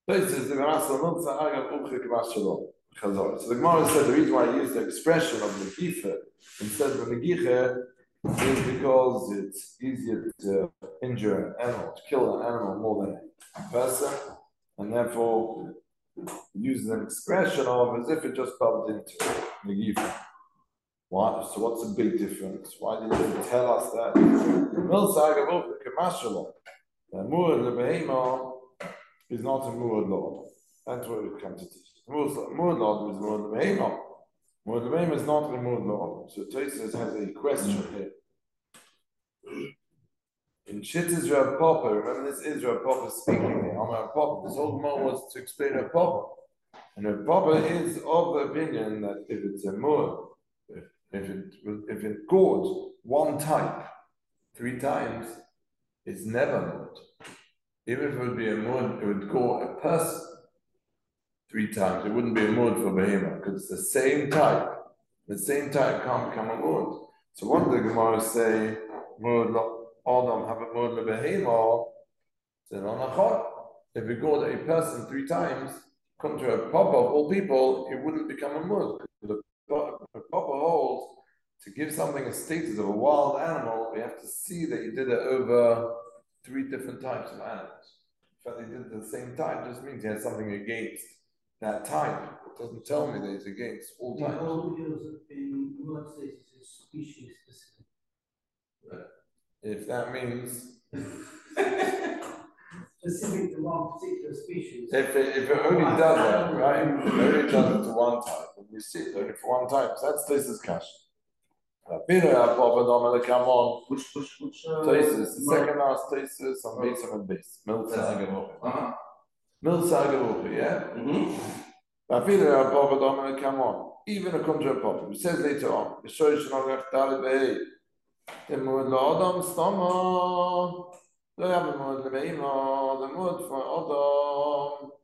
So the Gemara said the reason why I use the expression of Negicha instead of Negicha is because it's easier to injure an animal, to kill an animal more than a person, and therefore use an expression of as if it just bumped into Negicha. Why? So what's the big difference? Why did you tell us that? The Murad Lebehema is not a Murad Lord. That's what it comes to teach. Murad Lord is Murad Lebehema. Murad Lebehema is not a Murad Lord. So Tosfos has a question here. In Shittas Rav Papa, remember this is Rav Papa speaking here. Rav Papa, this whole Gemara was to explain Rav Papa. And Rav Papa is of the opinion that if it's a Murad, if it gored one type 3 times, it's never Murad. Even if it would be a mud, it would gore a person 3 times. It wouldn't be a mud for behemoth because it's the same type. The same type can't become a mud. So what do the Gemara say? Mud Adam have a mud behemoth. Then on a if it gored a person 3 times, come to a papa of all people, it wouldn't become a mud. The papa holds to give something a status of a wild animal. We have to see that you did it over 3 different types of animals. In fact, they did it at the same time, just means he has something against that type. It doesn't tell me that it's against all types. In what states is species specific? If that means specific to one particular species. If it only does that, right? If it only does it to one type, and we see it only for one type, so that's Tosfos Kasha. Which Tosfos, the second last Tosfos on Beisam and Beis. Milsa Agavuchi, yeah? Come on. Even a contra papa. It says later on, the Shosh Nogach Daled Be'ei. The Mud La'adam Stama. Lo have a Mud Le'beima. The Mud for Adam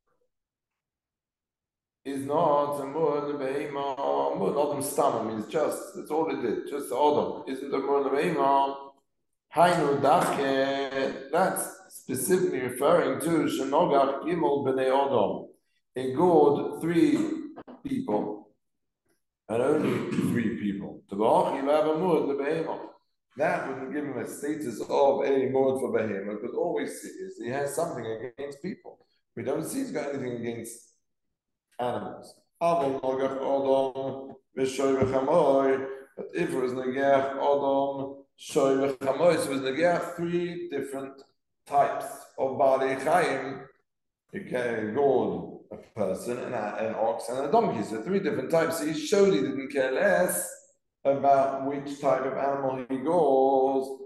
is not a Mud Le'beima. Mud Adam Stama means just, that's all it did, just the Adam. Isn't a Mud Le'beima. Hainu Dachke, that's specifically referring to Shenogach Gimel B'nei Adam. It gored 3 people, and only 3 people. That wouldn't give him a status of a mud for behemoth, because all we see is he has something against people. We don't see he's got anything against animals. But if it was Negach Adam, Shoy v'chamois, so it was Negach 3 different types of Baalei Chaim. It gored a person, an ox, and a donkey. So 3 different types. So he surely didn't care less about which type of animal he gores.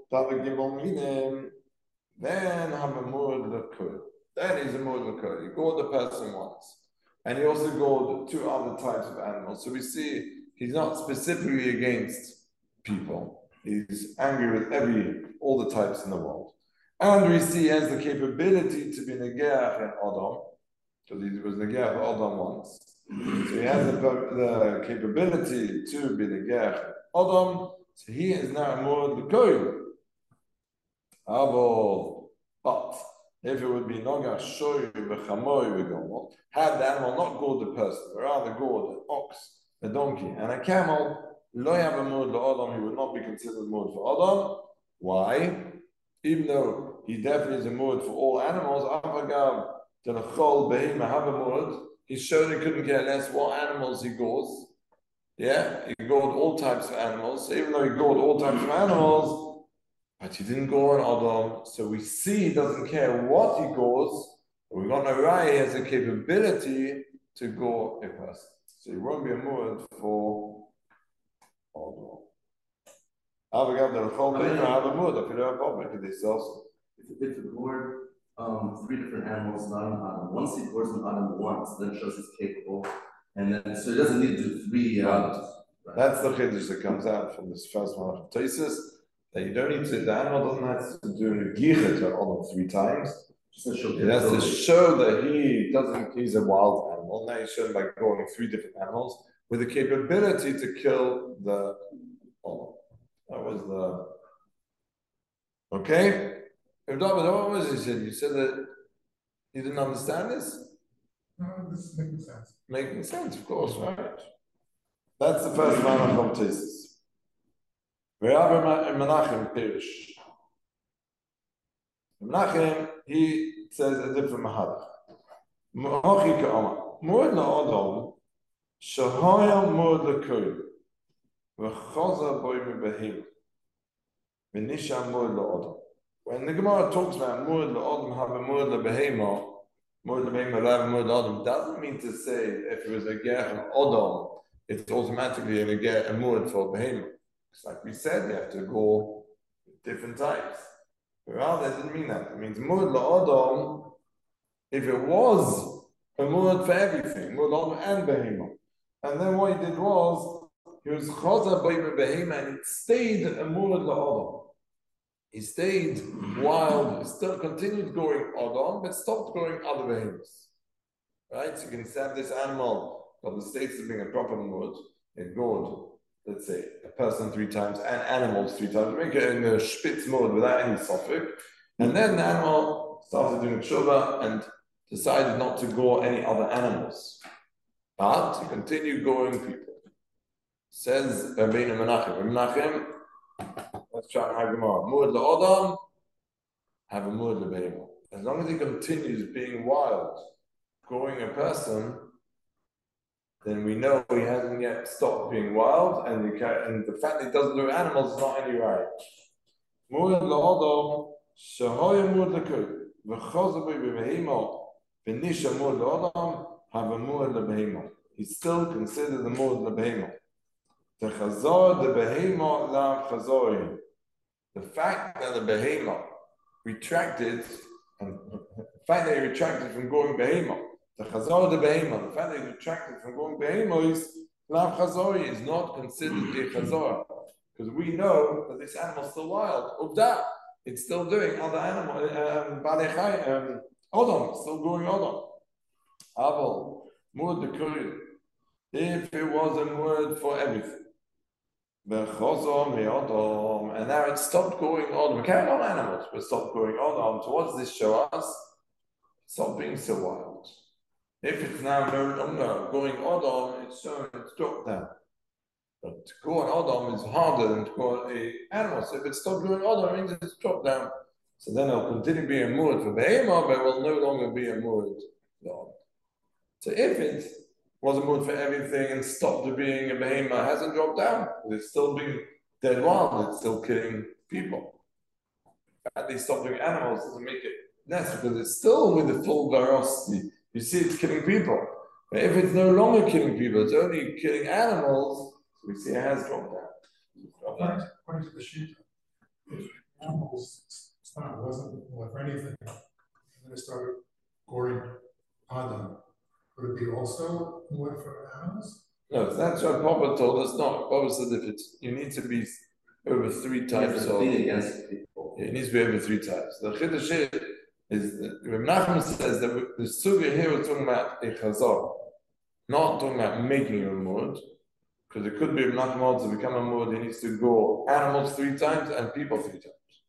Then have a mud l'kur. Then he's a mud l'kur. He gored the person once. And he also gored 2 other types of animals. So we see he's not specifically against people. He's angry with all the types in the world. And we see he has the capability to be Negach and Adam, because he was Negach Adam once. So he has the capability to be Negach Adam. So he is now more L'koy. But if it would be Nogach Shoy v'chamoy v'gomel, had the animal not gored the person, but rather gored an ox, a donkey, and a camel, lo yav mud la'adam, he would not be considered mud for Adam. Why? Even though he definitely is a mud for all animals, Avagav Telachol Behema have a mud, he showed he couldn't care less what animals he gores. Yeah, he gored all types of animals. So even though he gored all types of animals, but he didn't gore an Adam. So we see he doesn't care what he gores. But we got no right, he has the capability to gore a person. So he won't be a mud for Adam. Avagav Telachol Behema have a mud. If you don't have a problem, they sell. If the gored 3 different animals, not an Adam. Once he gores an Adam once, then shows he's capable. And then, so he doesn't need to do 3 right. That's the chiddush that comes out from this first one of Tosfos, that you don't need to, the animal doesn't have to do a gicha to Adam 3 times. It has to show that he's a wild animal. Now he's shown by going 3 different animals with the capability to kill the Adam. That was the, okay? What was he said? You said that You didn't understand this? No, this is making sense. Making sense, of course, right? That's the first line of Comtesis. Rabbi Menachem Pirish. Menachem, he says a different mahalach. Mochi ka'ama. Moed la'adam, shahaya moed l'koy, v'chaza boi mebehim, v'nisha moed la'adam. When the Gemara talks about moed la'adam, have a moed la'behema, moed la'behema, have a moed la'adam, doesn't mean to say if it was a ger and adam, it's automatically a ger and moed for behema. It's like we said, you have to go different types. Rather, it didn't mean that. It means moed la'adam, if it was a moed for everything, moed la'adam and behema. And then what he did was, he was chaza b'yim behema, and it stayed a moed la'adam. He stayed wild, still continued growing adam, but stopped growing other behemoths. Right? So you can have this animal of the states of being a proper moed, it gored, let's say, a person 3 times and animals 3 times, make it in a spitz mode without any suffix. And then the animal started doing tshuva and decided not to gore any other animals, but to continue goring people. Says Rabbeinu Menachem, let's try and have Gemara. Mu'ad la'adam, have a mu'ad la'behema. As long as he continues being wild, goring a person, then we know he hasn't yet stopped being wild, and the fact that he doesn't do animals is not any right. Mu'ad la'adam, shahoya mu'ad l'koy, v'chaza b'y b'behema, v'nisha mu'ad la'adam, have a mu'ad la'behema. He's still considered the mu'ad la'behema. The chazor, the behema la chazori. The fact that the behema retracted, and the fact that he retracted from going behema, the chazor the behema, the fact that he retracted from going behema is la chazori, is not considered a chazor, because we know that this animal is still wild. Of that, it's still doing other animal, balechai, odom, still going odom. Aval, mud the kurid. If it was a word for everything. And now it stopped going on. We carried on animals, but stopped going on. So what does this show us? Stop being so wild. If it's now no longer going on, it's shown it's dropped down. But to go on is harder than to go on an animal. So if it stopped going on, it means it's dropped down. So then it'll continue being a mood for behema, but it will no longer be a mood. So if it was a mood for everything and stopped being a behema, hasn't dropped down. It's still being dead wild, it's still killing people. At least stop doing animals doesn't make it less, because it's still with the full ferocity. You see it's killing people. But if it's no longer killing people, it's only killing animals, so we see it has dropped down. According to the sheet, if animals stomach wasn't full for anything, and then it started goring Adam, would it be also more for animals? No, that's what Papa told us. No, Papa said if it's, you need to be over 3 types of. Against people. It needs to be over 3 types. The Chiddush is that Menachem says that the Sugya here was talking about a chazar, not talking about making a mud, because it could be Menachem to become a mud, he needs to go animals 3 times and people 3 times.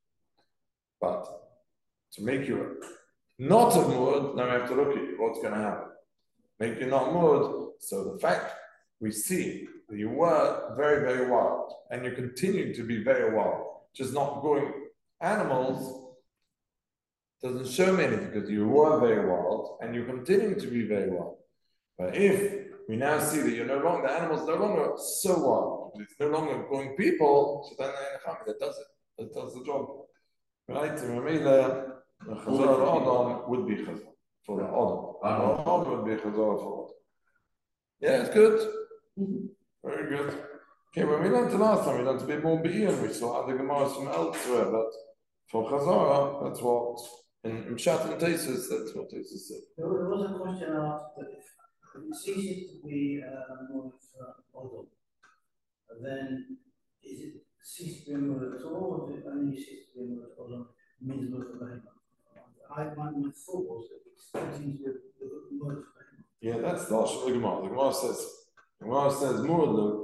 But to make you not a mud, now we have to look at you, what's going to happen. Make you not mud, so the fact we see that you were very, very wild, and you continue to be very wild, just not going animals, doesn't show me anything, because you were very wild, and you continue to be very wild. But if we now see that you're no longer, the animal's no longer so wild, it's no longer going people, so then that does it, that does the job. Right? The Chazar Adam would be Chazar. For the Adam. Adam would be Chazar for Adam. Yeah, it's good. Very good. Okay, when we learned the last time, we learned a bit more Be'ir, we saw other Gemaras from elsewhere, but for Chazara, that's what, in Pshat and Tesis, that's what Tesis said. There was a question asked that if it ceases to be more Adam, then is it cease to be more at all, or is it only cease to be more Adam means more for Behemah? My thought was that it continues with more for Behemah. Yeah, that's the Lashon of the Gemara. The Gemara says, Mu'ad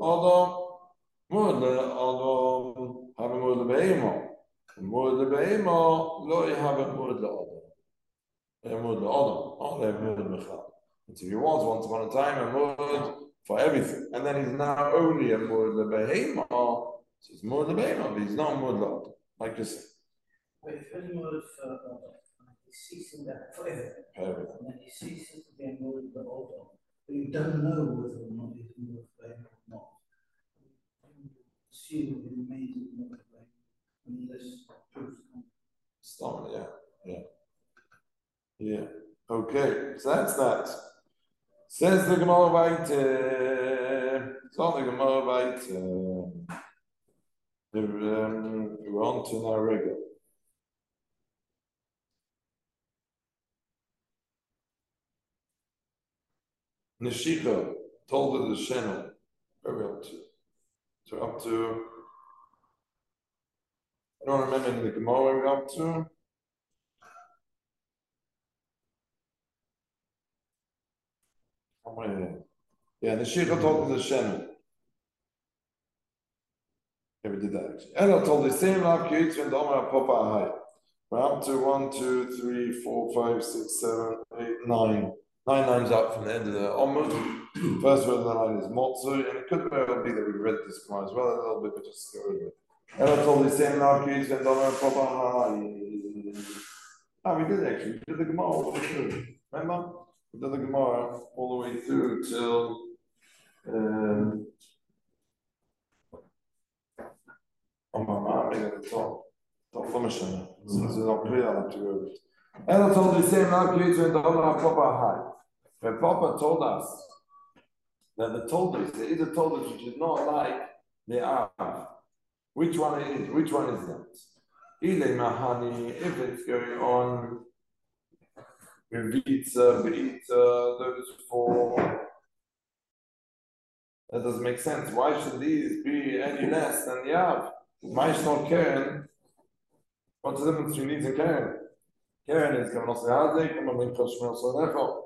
Adam, have a Mu'ad Behemah. Mu'ad Behemah, lo have a Mu'ad Adam. Emud le'odom, not emud mechal. And so he was once upon a time emud for everything, and then he's now only emud le'behema. So he's emud le'behema, but he's not emud le'odom, like you said. But if any word for he's ceasing that forever, Everything. and then he ceases to be a word for Odom, but you don't know whether or not he's a word for him or not. Assume he remains a word for him unless proofs come. Stop, yeah. Okay, so that's that. Says the Gemara weiter. So the Gemara weiter. We're on to now regular. Neshika told her the Shenel. Where are we up to? So up to. I don't remember in the Gemara where we're up to. Yeah, Neshika told her the Shenel. Yeah, we did that actually. Ella told the same love kids when Omar Papa Ahai. We're up to 1, 2, 3, 4, 5, 6, 7, 8, 9. 9 lines up from the end of the Omud. First word of the line is Motsu, and it could well be that we read this Gemara as well a little bit, but just go over it. Ella told the same love kids when Omar Papa Ahai. Ah, we did actually. We did the Gemara all the way through. Remember? We did the Gemara all the way through till. Since it's not clear, I'll have to go over it. Ella told the same now creator and the Omar Papa High. When Papa told us that the Toldos, there is a Toldos which is not like the Av. Which one it is? Which one is that? Ile Mahani, if it's going on with Beitza, those four. That doesn't make sense. Why should these be any less than the Av? Maish not Karen. What's the difference between these and Karen? Karen is coming also Hazik, and Mamlin Koshmel Sonecho.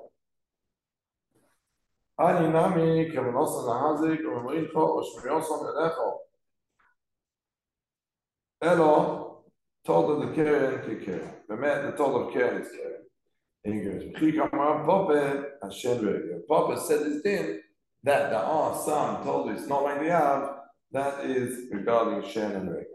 Ani Nami, coming also Hazik, and Mamlin Koshmel Sonecho. Elo told of the Karen, Karen. The man that told of Karen is Karen. And he goes, Chikamar Papa, and Shenrega. Papa said this thing that there are some told it's not like the Av, that is regarding Shen and Rega.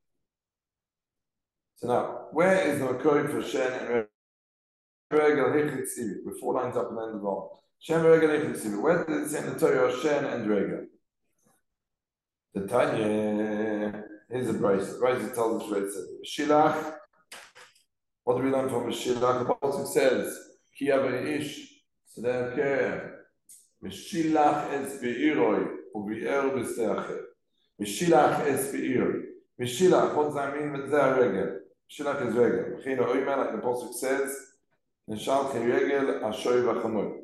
So now, where is the Makoi for Shen and Rega? We're 4 lines up and then the bottom. Shen Rega Hechitzivi. Where did it say in the Torah Shen and Rega? The Tanya, here's a brace. The brace tells us where it says. Shilach. What do we learn from Shilach? The Pasuk says, Ki Ish. So then, okay. Mishilach es be'iroi, u'bi'er b'se'acher. Mishilach es be'iroi. Mishilach, what does that mean with their regel? Mishilach is regel. Mechina oimer, like the Pasuk says, Nishal ke regel ashoy v'chamoy.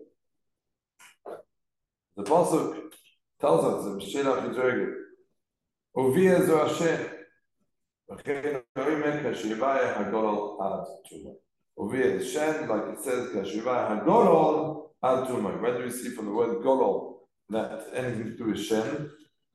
The Pasuk tells us that Mishilach is regel. U'vi'er zo Hashem. Mechina oimer, kashivaya hagol ad tumah. U'vi'er is Shen, like it says, kashivaya hagol Al Tumah. Where do we see from the word Golol that anything to do with Shen?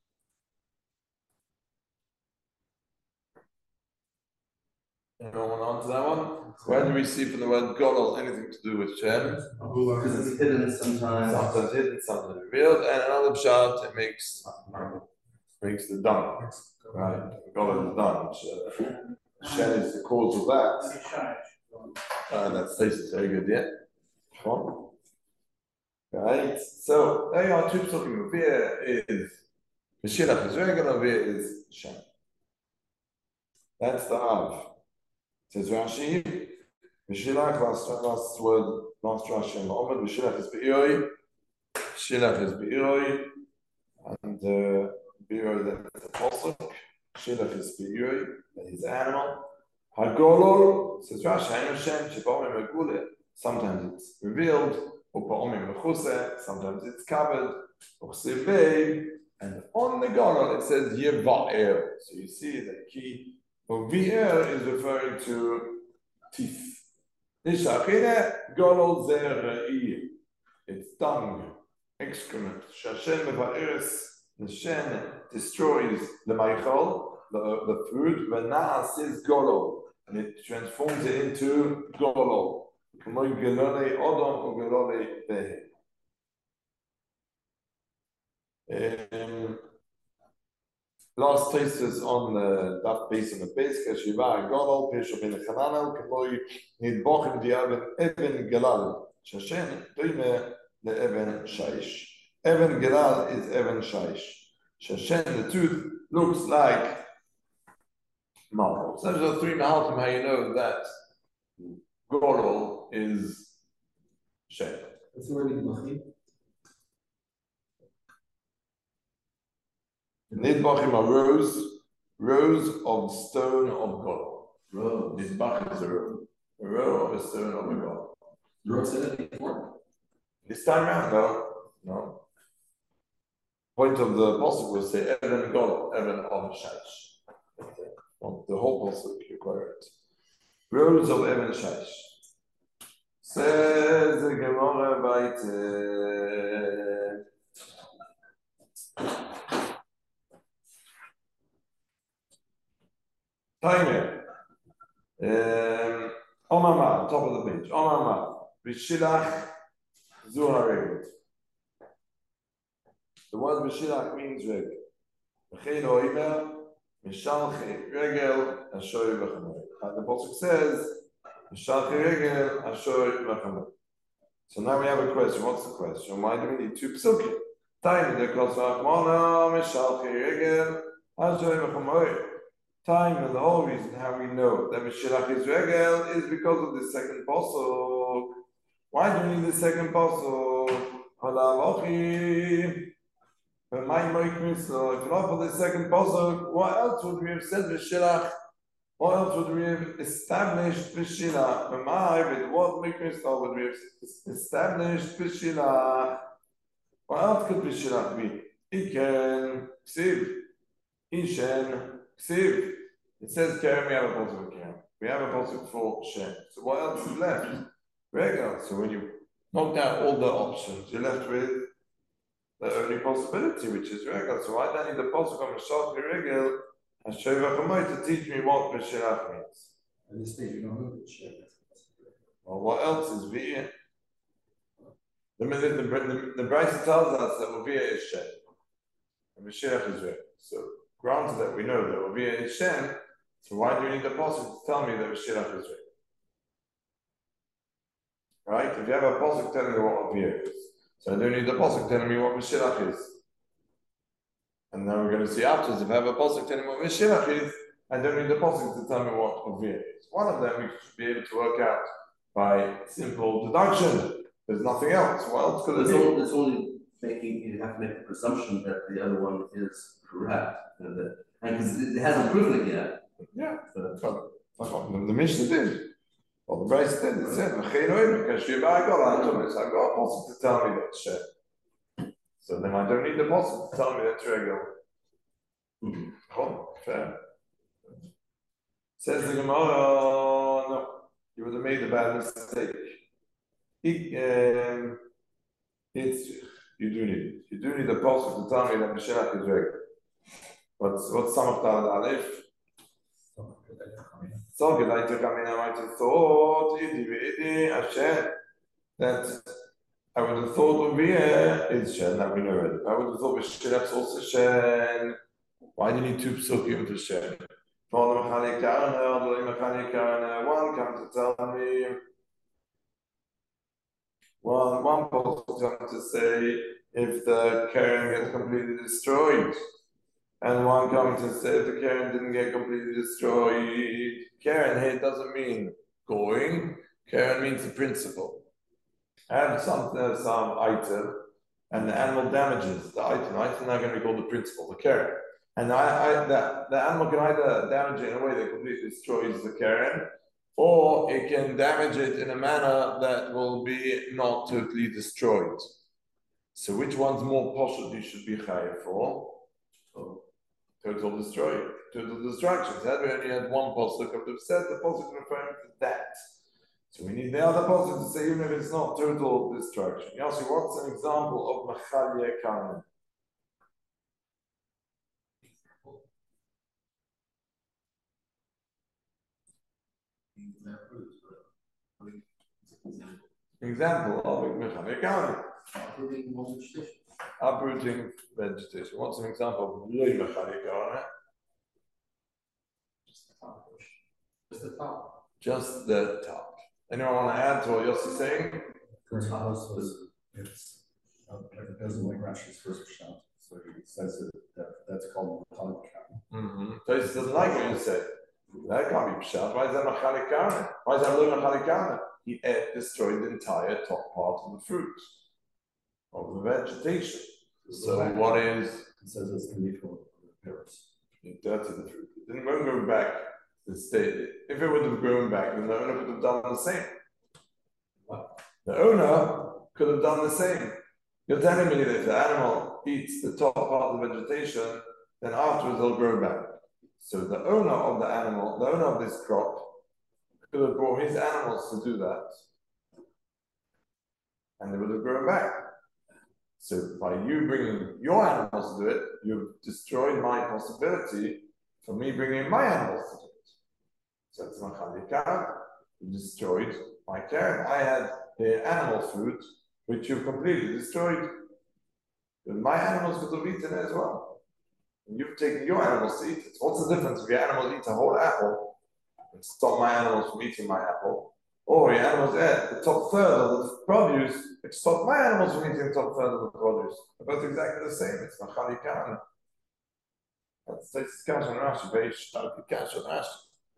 Anyone want to answer that one? Where do we see from the word Golol anything to do with Shen? Because it's hidden sometimes. Sometimes hidden, sometimes revealed, and another shot it makes the done. Right? Golol is done. Shen is the cause of that. That stays very good, yeah? Come on. Right, so there are 2 psukim. Over here is Mishilach is regular, over here is Shem. That's the Av. Says Rashi, Mishilach, last word, last Rashi in the Omer, Mishilach is Be'iroi, Mishilach is Be'iroi, and Be'iroi, that's the Pasuk. Mishilach is Be'iroi, that is the animal. Hagolol, says Rashi, Hainu Shem, Shebomim Megule, sometimes it's revealed. Sometimes it's covered, and on the Golol it says Yeva'er. So you see that key V'er is referring to teeth. Nishachine Golol Zer'i. It's tongue, excrement. Shashen Meva'eres, the Shen destroys the Maichal, the food. V'na'as is Golol, and it transforms it into Golol. כמו גלולי אודום וגלולי בהמה. Last thesis on the daf base on the base, Kashiva, Godol, Pesha ben Hananel, Kamoi, Nidbochim Diaben, Even Galal, Shashen, Dime, the Even Shaish. Even Galal is Even Shaish. Shashen, the tooth, looks like marble. So there's 3 Mahaltim how you know that Godol is Shem. It's already Machim. Nidbochim are rows of stone of God. Row. Nidbach is a row of a stone of a God. Row said it before. This time around, no. Point of the pasuk was say Evan God, Evan of Shaish. The whole pasuk require it. Rows of Evan Shaish. Says the Gemara Baite. Timer. Omama, top of the page. Omama. Bishilach Zuharegel. The word Bishilach means regel. V'chein oimer, Mishalchi regel, Ashoy v'chamoy. And the pasuk says, Mishalchi regel, Ashoy v'chamoy. So now we have a question. What's the question? Why do we need 2 psukim? Time the kos v'achmona, Mishalchi regel, Ashoy v'chamoy. Time and the whole reason how we know that Mishilach is regel is because of the second pasuk. Why do we need the second pasuk? Halavachi. If not for the second pasuk, what else would we have said Mishilach? What else would we have established Mishilach? With what mikvah would we have established Mishilach? What else could Mishilach be? Iken, Ksiv, Ishen, Ksiv. It says Kerem, we have a pasuk for Kerem. We have a pasuk for Shem. So what else is left? Regel. So when you knock out all the options, you're left with the only possibility, which is Regel. So I don't need the pasuk on Mishal Regel and Sheva to teach me what Mishilach means. At this stage, you don't know the shit. Well, what else is Via? The Brisa tells us that Via is Shem. And Mishilach is Regel. So granted that we know that Via is Shem, so why do you need the pasuk to tell me that Mishilach is Regel? Right? If you have a pasuk telling you what Via is, so I don't need the pasuk telling me what Mishilach is. And now we're going to see afterwards, if I have a pasuk telling me what Mishilach is, I don't need the pasuk to tell me what Avir is. One of them we should be able to work out by simple deduction. There's nothing else. What else could it be? It's only making, you have to make the presumption that the other one is correct. And because it hasn't proven it yet. Yeah, the Mishnah did. Well, the Bryce did. It said, I've got a pasuk to tell me that shit. So then I don't need the pasuk to tell me that's regular. Oh, fair. Says the Gemara, no, you would have made a bad mistake. It's you do need it. You do need the pasuk to tell me that Mishilach is regular. What's Samach Daled Aleph? So good, I took, I might have thought, that I would have thought would be is Shen, that we know it. I would have thought Mishilach's also Shen. Why do you need 2 psukim to Shen? One come to tell me, one pasuk come to say if the Karen gets completely destroyed. And one coming to say if the Karen didn't get completely destroyed. Karen here doesn't mean going. Karen means the principle. I have some item, and the animal damages the item. The item is not going to be called the principle, the Karen. And the animal can either damage it in a way that completely destroys the Karen, or it can damage it in a manner that will be not totally destroyed. So which one's more poshut you should be chayav for? Total destruction. That we only had one pasuk of the set, the pasuk referring to that. So we need the other pasuk to say even if it's not total destruction. Yossi, what's an example of Machalye Kanan? Example of mechanic gardening. Uprooting vegetation. What's an example of mechanic gardening? Just the top. Just the top. Anyone want to add to what Yossi's saying? It's it doesn't like Rashi's first shot, so he says that's called Mechalik Gardening. So he doesn't like what you said. That can't be pshat. Why is that mechanic gardening? Why is that low mechanic gardening? He destroyed the entire top part of the fruit, of the vegetation. So what is? It says it's the neutral appearance. It dirtied the fruit. It didn't go back to the state. If it would have grown back, then the owner could have done the same. What? The owner could have done the same. You're telling me that if the animal eats the top part of the vegetation, then afterwards they'll grow back. So the owner of the animal, the owner of this crop, could have brought his animals to do that, and they would have grown back. So by you bringing your animals to do it, you've destroyed my possibility for me bringing my animals to do it. So it's machalika. You destroyed my care. I had the animal food, which you completely destroyed. But my animals could have eaten it as well. And you've taken your animals to eat it. What's the difference if your animals eat a whole apple and stop my animals from eating my apple? Or your animals ate the top third of the produce, which stopped my animals from eating the top third of the produce. They're both exactly the same. It's machalikan. That's discussion on Rashi, very stark discussion on Rashi.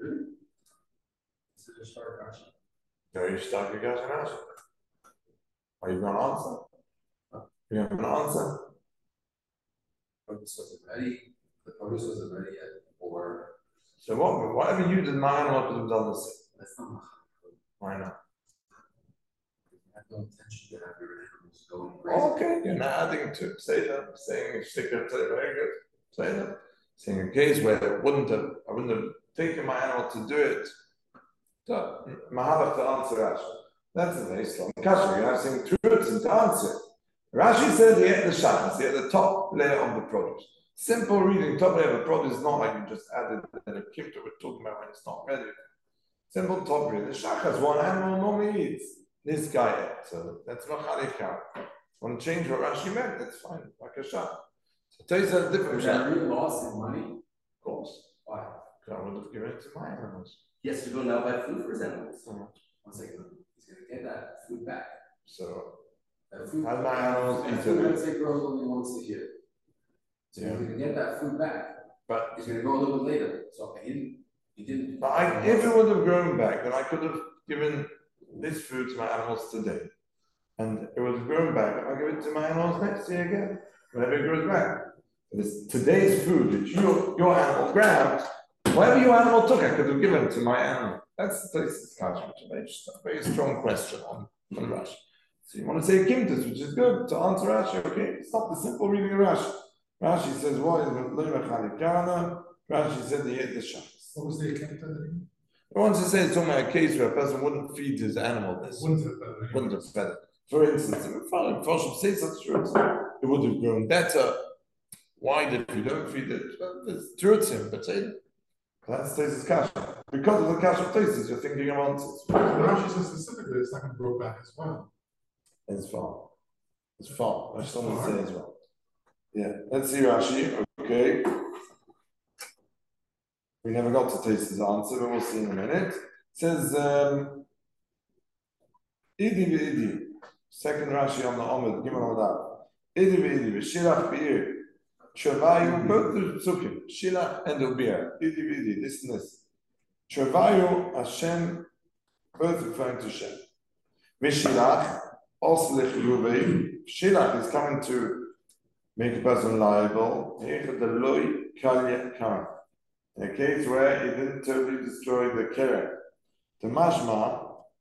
This is a short question. Very stark discussion on Rashi. Are you going to answer? You have an answer? Produce wasn't ready. The produce wasn't ready yet. Or So whatever you did, my animal could have done the same. that's not. Why not? I have no intention to have your animals going crazy. Okay, you're not adding to it. Say that. Saying it's secret, very good. Say that. Saying a case where I wouldn't have taken my animal to do it. So, Mahalach to answer Rashi. That's a very strong kasha. You're not saying truths to answer. Rashi said he ate the shachas, he ate the top layer of the produce. Simple reading, top layer of the produce is not like you just added and a kimta we're talking about when it's not ready. Simple top reading. The shachas, one animal normally eats. This guy ate. So that's not halika. Want to change what Rashi meant? That's fine. Like a shach. So tell you a different Was that shach. real loss in money? Of course. Why? I would have given it to my animals. Yes, to go now buy food for his animals. So, 1 second. He's gonna get that food back. so That food. had my animals that eaten food, it. let's say, grows only once a year. So Yeah. he's gonna get that food back. But He's gonna go a little bit later. So he didn't. But if it would have grown back, then I could have given this food to my animals today. And it would have grown back, I'll give it to my animals next year again, whenever it grows back. This today's food that your animal grabbed, whatever your animal took, I could have given to my animal. That's today's discussion, which is a very strong question on Rashi. So you want to say kimtus, which is good to answer Rashi, okay? It's not the simple reading of Rashi. Rashi says, why is it lo mechalikana? Rashi said he ate the shachas. What was the account of it? I want to say it's only a case where a person wouldn't feed his animal this. Wouldn't have fed it. For instance, if Foshim say such truths, it would have grown better. Why did you don't feed it? Well, there's truths in potato. That's Tesis Kasha. Because of the Kasha of Tesis, you're thinking of answers. Rashi says specifically it's not going to grow back as well. It's far. It's far. That's someone say as well. Yeah. Let's see Rashi. Okay. We never got to Tesis' answer, but we'll see in a minute. It says Idi v'Idi. Second Rashi on the Omid, Gimel Amadav. Idi v'Idi v'Shilach b'ir. Travayu, both the psukim, Shilach and Ubir. Idi v'Idi, this and this. Travayu, Hashem, both referring to Shem. V'Shilach, also l'chiyuvei. Shilach is coming to make a person liable. Here the loy kalya kar. In a case where he didn't totally destroy the keren. The mashma.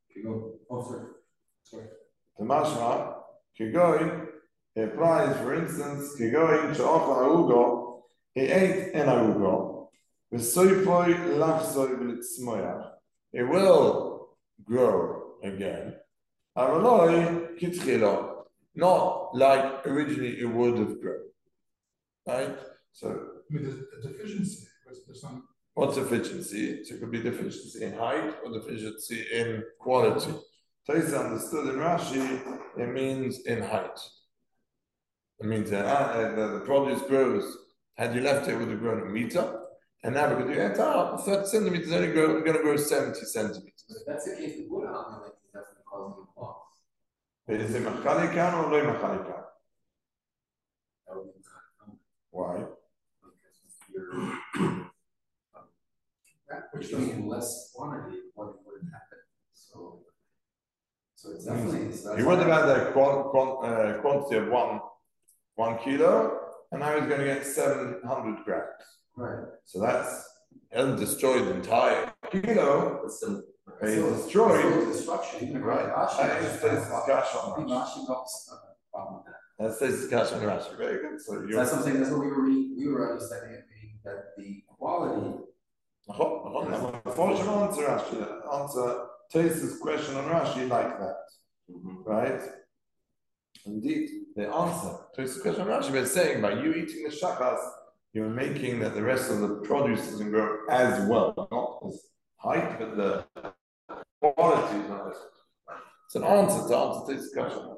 The mashma, Kigoin, he applies, for instance, Kigoin, Sha'ocha Arugo, he ate an Arugo, V'soifoi lachzoi v'litzmoyach, it will grow again, Avaloi kitchilo, not like originally it would have grown, right? So, I mean, there's a deficiency. There's some. what's deficiency? So it could be deficiency in height or deficiency in quality. Taisa understood in Rashi, it means in height. It means the produce grows. Had you left it, it would have grown a meter. And now because you enter out 30 centimeters, only going to grow 70 centimeters. If that's the case, the Buddha like is definitely causing a loss. Is it machalikan or loy machalikan? That would be kind of Why? because which means less quantity, what would happen. So it's definitely. So He would have had a quantity of 1 kilo, and now he's going to get 700 grams. right. So that's it doesn't destroy the entire kilo. It's still. But he's destroyed. Still destruction. Even Right. That is discussion on Rashi. Rashi got a problem with that. That's the discussion on Rashi. Very good. So So you're that's something. That's what we were reading. We were understanding it being that the quality. Unfortunately, answer Rashi. Answer Tesa's question on Rashi like that. Right? Indeed, the answer to his question on Rashi is saying by you eating the shachas, you're making that the rest of the produce doesn't grow as well, not as height, but the quality is not as good. It's an answer to this question.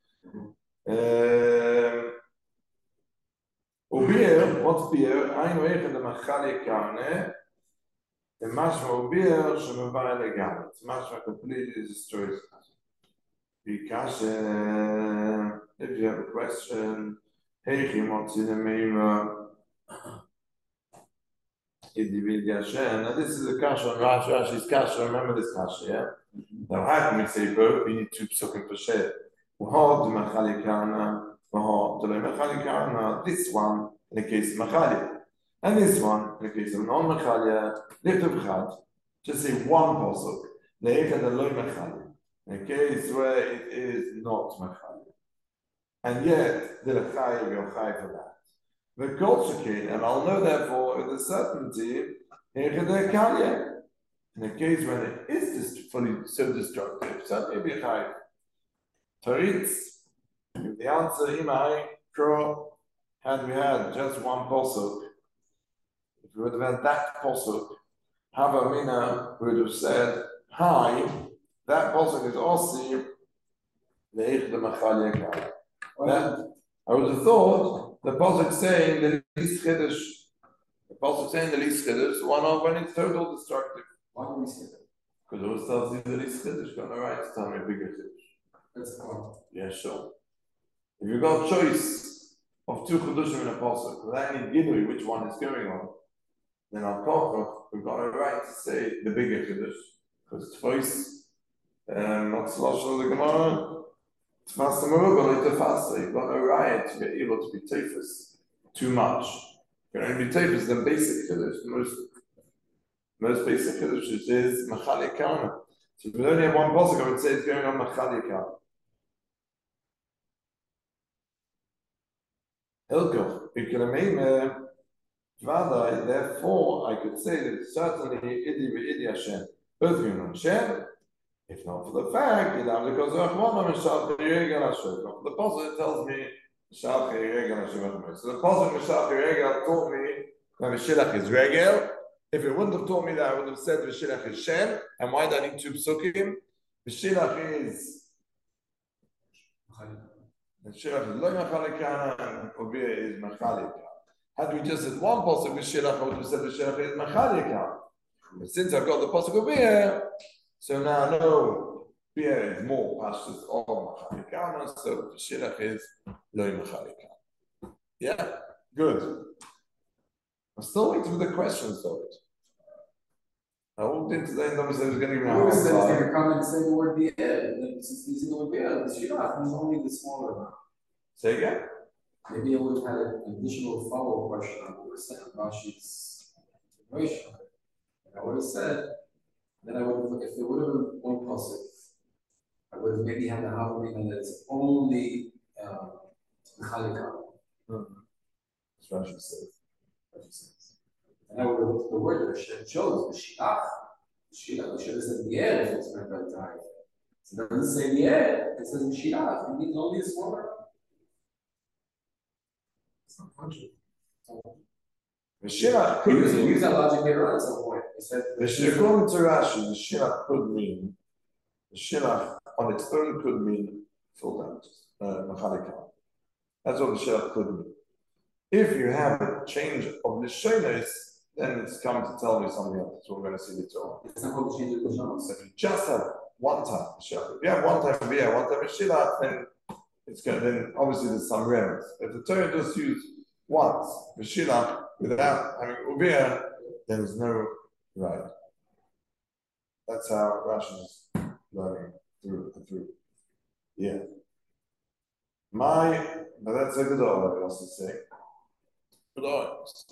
Beer, what's beer? Ein wegen de machali karne. The mashma beer shemavai legamet. Mashma completely destroys. Because if you have a question, hey, he wants in the meima. Now this is a kasha on Rashi's kasha. Remember this kasha, yeah? Now how can we say both? We need 2 psukim per share. This one in the case of Machalia, and this one in the case of non-Machalia, just say one pasuk. In a case where it is not Machalia. And yet, the Lechayev you're Chayev for that. The Kolchakin, and I'll know therefore with a certainty, in a case when it is fully so destructive, certainly be Chayev. Taritz, the answer, Imai, Kro, had we had just one posuk, if we would have had that posuk, Havamina would have said, hi, that posuk is Osi, Leich de Machalia Kal. That I would have thought the posuk saying the least chiddush, one of when it's total destructive. Why do we say that? Because it was tells you the least chiddush, got no right to tell me a bigger chiddush. That's the point. Yeah, sure. If you've got a choice of 2 chedushim in a pasuk without any gilui which one is going on, then our kochach, we've got a right to say the bigger chiddush because twice, not slosh of the Gemara. You've got no right to be able to be tefus too much. You can only be tefus the basic chiddush. Most basic chiddush is machali kana. So if we only have one pasuk, I would say it's going on machali kana. Hilkoch, therefore, I could say that certainly Idi ve'Idi Hashem, both going on Hashem. If not for the fact, not for the positive tells me so the positive Mishal Regel taught me that Mishilach is Regel. If it wouldn't have taught me that, I would have said Mishilach is Shem. And why do I need 2 psukim? Mishilach is Lo Machalikana and Obir is Machalika. Had we just said one pasuk Mishilach, I would have said Mishilach is Machalika. But since I've got the pasuk Obir, so now I know beer is more pashtus of Machalikana, so the Shilach is Lo Machalikana. Yeah, good. I'm still waiting for the questions though. I walked into the end of it, I was going to give me a Who hard said he's going time. to come and say the word be'er? Since he's using the word be'er, the shirah is only the smaller amount. Say again? Maybe I would have had an additional follow-up question on what we're saying about Rashi's situation. And I would have said, then I would have, if there would have been one pasuk, I would have maybe had the Havamina that it's only Chalika. That's what I should say. And I would have looked at the word that Hashem chose, the Shilach. Shilach, we should have said the air if it's meant by the time. So it doesn't say the air, it says Shilach. It means only a smaller. It's not fungible. The Shilach could We mean, use that logic later on at some point. It said according to Rashi, the Shilach could mean Shilach on its own could mean full damages, mechanic. That's what the shilach could mean. If you have a change of lishonos, then it's come to tell me something else. That's what we're going to see later on. It's not called change of lishonos. If you just have one time shilach, if you have one time via, one time shilach, then it's going. Then obviously there's some remnants. If the Torah just used once the shilach without having uvia, then there's no right. That's how Rashi is learning through and through. Yeah. But that's a good order, I also say. Good order.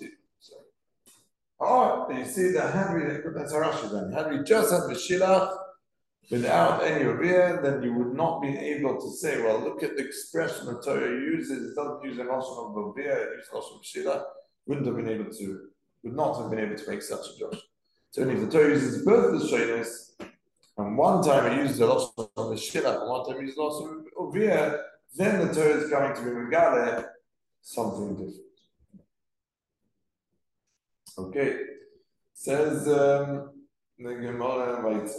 Oh, you see that that's how Rashi then. Had we just had the shilach without any uvia, then you would not be able to say, well, look at the expression the Torah uses. It doesn't use a notion of uvia, it uses a notion of shilach. Would not have been able to make such a judgment. So only if the Torah uses both the shaynos, and one time it uses a lot of the shilach, and one time it uses a lot of uvia, then the Torah is going to be regarded something different. Okay, says the Gemara writes.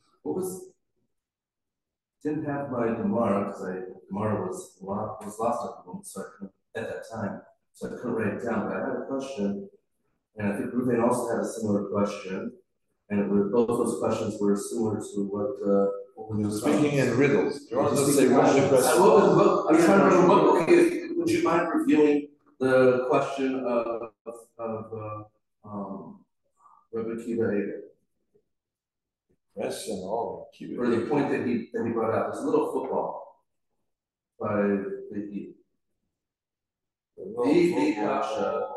Didn't have my Gemara because Gemara was lost at the moment, so I couldn't at that time, so I couldn't write it down. But I had a question, and I think Ruben also had a similar question, and both those questions were similar to what we were Speaking in riddles. Do you want to Just say what's the question? I'm trying to remember. Would you mind reviewing the question of Rabbi Akiva Eiger? Question, keep it. Or the point that he brought out. There's a little football by the Kasha.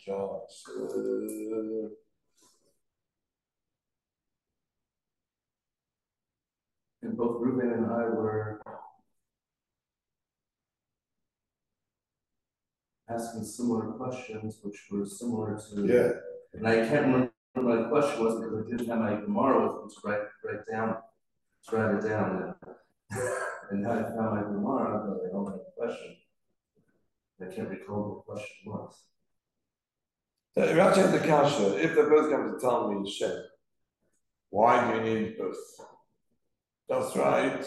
And both Ruben and I were asking similar questions, which were similar to. Yeah. And I can't remember what my question was because I didn't have my Gemara with me to write it down. And now I found my Gemara, but I don't have a question. I can't recall what the question was. So if I change the kasha, if they're both going to tell me Shem, why do you need both? Just right.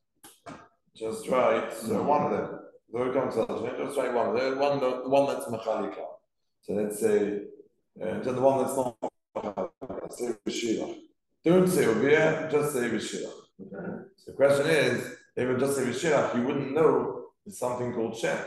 So one of them, they're going to tell Shem, just right one of them, one that's Mechalika. So let's say, just the one that's not Mechalika, say Vishilach. Don't say Uvia, just say Vishilach. Okay. So the question is, if you just say Vishilach, you wouldn't know there's something called Shem.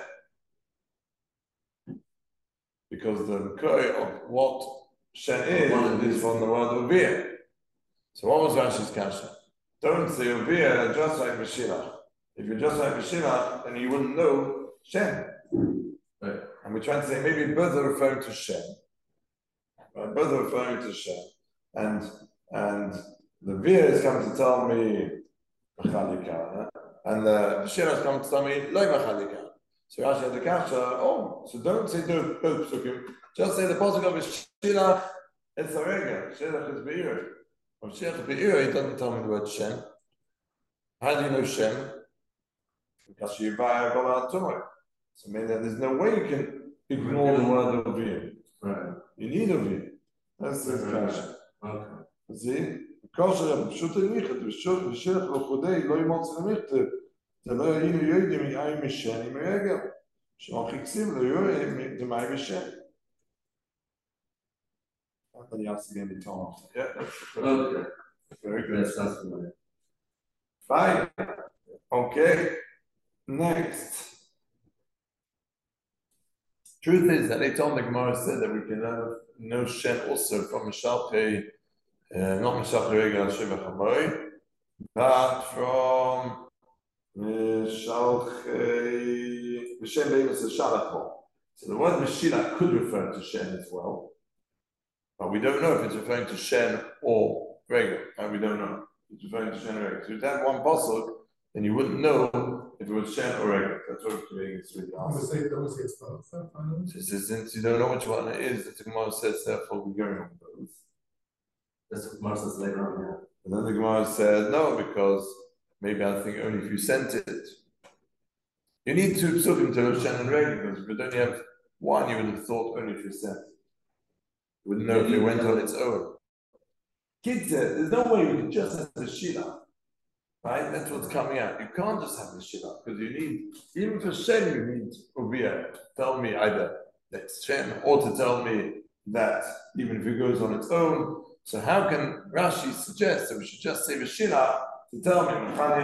Because the koi of what Shem is from the word Uvia. So what was Rashi's kasha? Don't say Uvia, just like Vishilach. If you just like Vishilach, then you wouldn't know Shem. Right. And we're trying to say maybe both are referring to Shem. Right? Both are referring to Shem. And the Via is coming to tell me Mechalika, and the Vishilach is coming to tell me Loi Mechalika. So Rashi had the kasha, so don't say both psukim, just say the pasuk of Vishilach, it's a rega, Vishilach is Be'ir. From Vishilach Be'ir, he doesn't tell me the word Shem. How do you know Shem? Because you buy a Golan Tumor. So maybe there's no way you can ignore the word of V'ir. Right. You need a V'ir. That's the kasha. Okay. See? Kasha, pshuta nichet, Vishilach L'chodei, lo yimotz l'michtet. זה לא היינו יודעים מאין משן עם רגל, שמחיקסים לא יודעים דמי משן. Then you have to get it off. Yeah, Okay. very good. That sounds familiar. Fine. Okay. Next. Truth is that later on the Gemara said that we can know Shem also from Mishalchei, not Mishalchei Regel Sheva Chamoi, but from so the word Meshila could refer to Shem as well, but we don't know if it's referring to Shem or Regel, and we don't know. It's referring to Shem or Regel. So if you had one pasuk, then you wouldn't know if it was Shem or Regel. That's what it's really asking. Don't say it's both. So since you don't know which one it is, the Gemara says therefore we're going on both. That's what Gemara says later on, yeah. And then the Gemara said no, because maybe I think only if you sent it. You need two psukim to have Shem and Regel, because if you only have one, you would have thought only if you sent. You wouldn't know if it went on its own. Kids said, there's no way we could just have the Shila. Right? That's what's coming out. You can't just have the shila because you need, even for Shem, you need Uvia. Tell me either that's Shem or to tell me that even if it goes on its own. So how can Rashi suggest that we should just say Vashila to tell me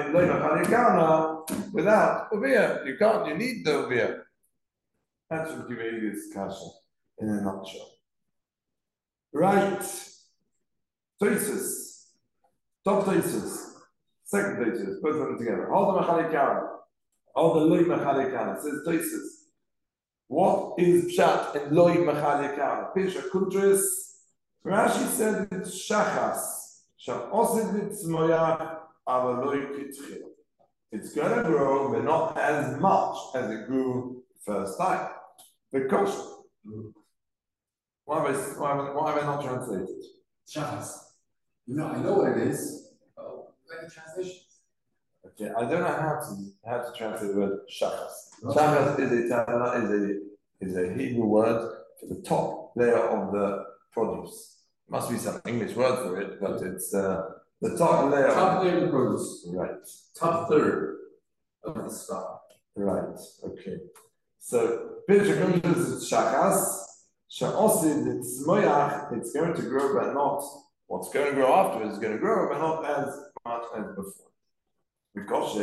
without Uvia? You can't, you need the Uvia. That's what Giveili's kasha in a nutshell. Right. Toisus. Top Toisus. Second Toisus. Both of them together. Hold the Mechalikana. Hold the Loi Mechalikana. It says Toisus. What is Pshat and Loi Mechalikana? Pisha Kudris. Rashi said it's Shachas. Sha'osid Litzmoyach Ava Loi Kitchil. It's going to grow, but not as much as it grew first time. The kosher. Why have I not translated? Shachas. I know what it is. Oh, like the translation. Okay, I don't know how to translate the word shachas. Shachas is a Hebrew word for the top layer of the produce. Must be some English word for it, but it's the top layer. Top layer of the produce. Right. Top third of the stock. Right. Okay. So Pirshak is shachas. Sha'osid it's moyach. It's going to grow, but not. What's going to grow afterwards is going to grow, but not as much as before. Because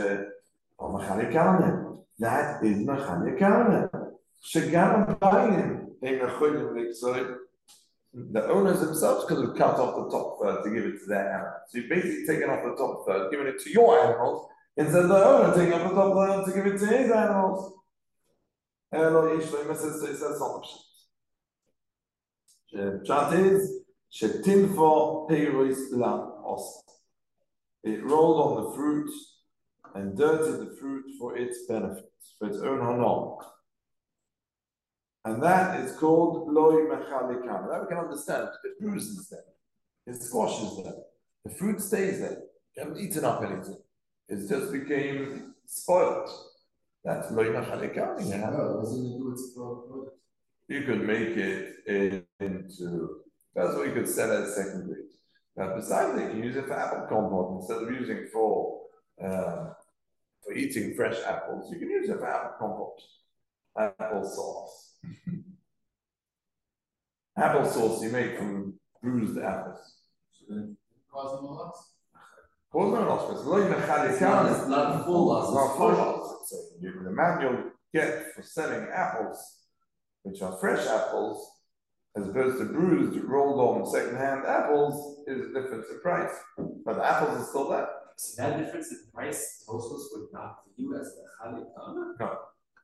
that is Mechalikana. Shagam Bainim, the owners themselves could have cut off the top third to give it to their animals. So you've basically taken off the top third, given it to your animals, instead of the owner taking off the top third to give it to his animals. So it says not the Pshat is Shetinfo Peiros Lam Os. It rolled on the fruit and dirtied the fruit for its benefits, for its own honor. And that is called Loi Mechalikana. That we can understand. It bruises them. It squashes them. The fruit stays there. You haven't eaten up anything. It just became spoiled. That's Loi Mechalikana. You could make it into, that's what you could sell as second grade. Now, besides it, you can use it for apple compote instead of using it for eating fresh apples. You can use it for apple compote, apple sauce. Apple sauce you make from bruised apples. Cause them a loss? Cause them a loss, but it's not full loss. Not full loss. So the amount you'll get for selling apples, which are fresh apples, as opposed to bruised, rolled on second-hand apples, is a difference in price. But the apples are still there. So that difference in price, Tosfos would not view as the Chalikana? No.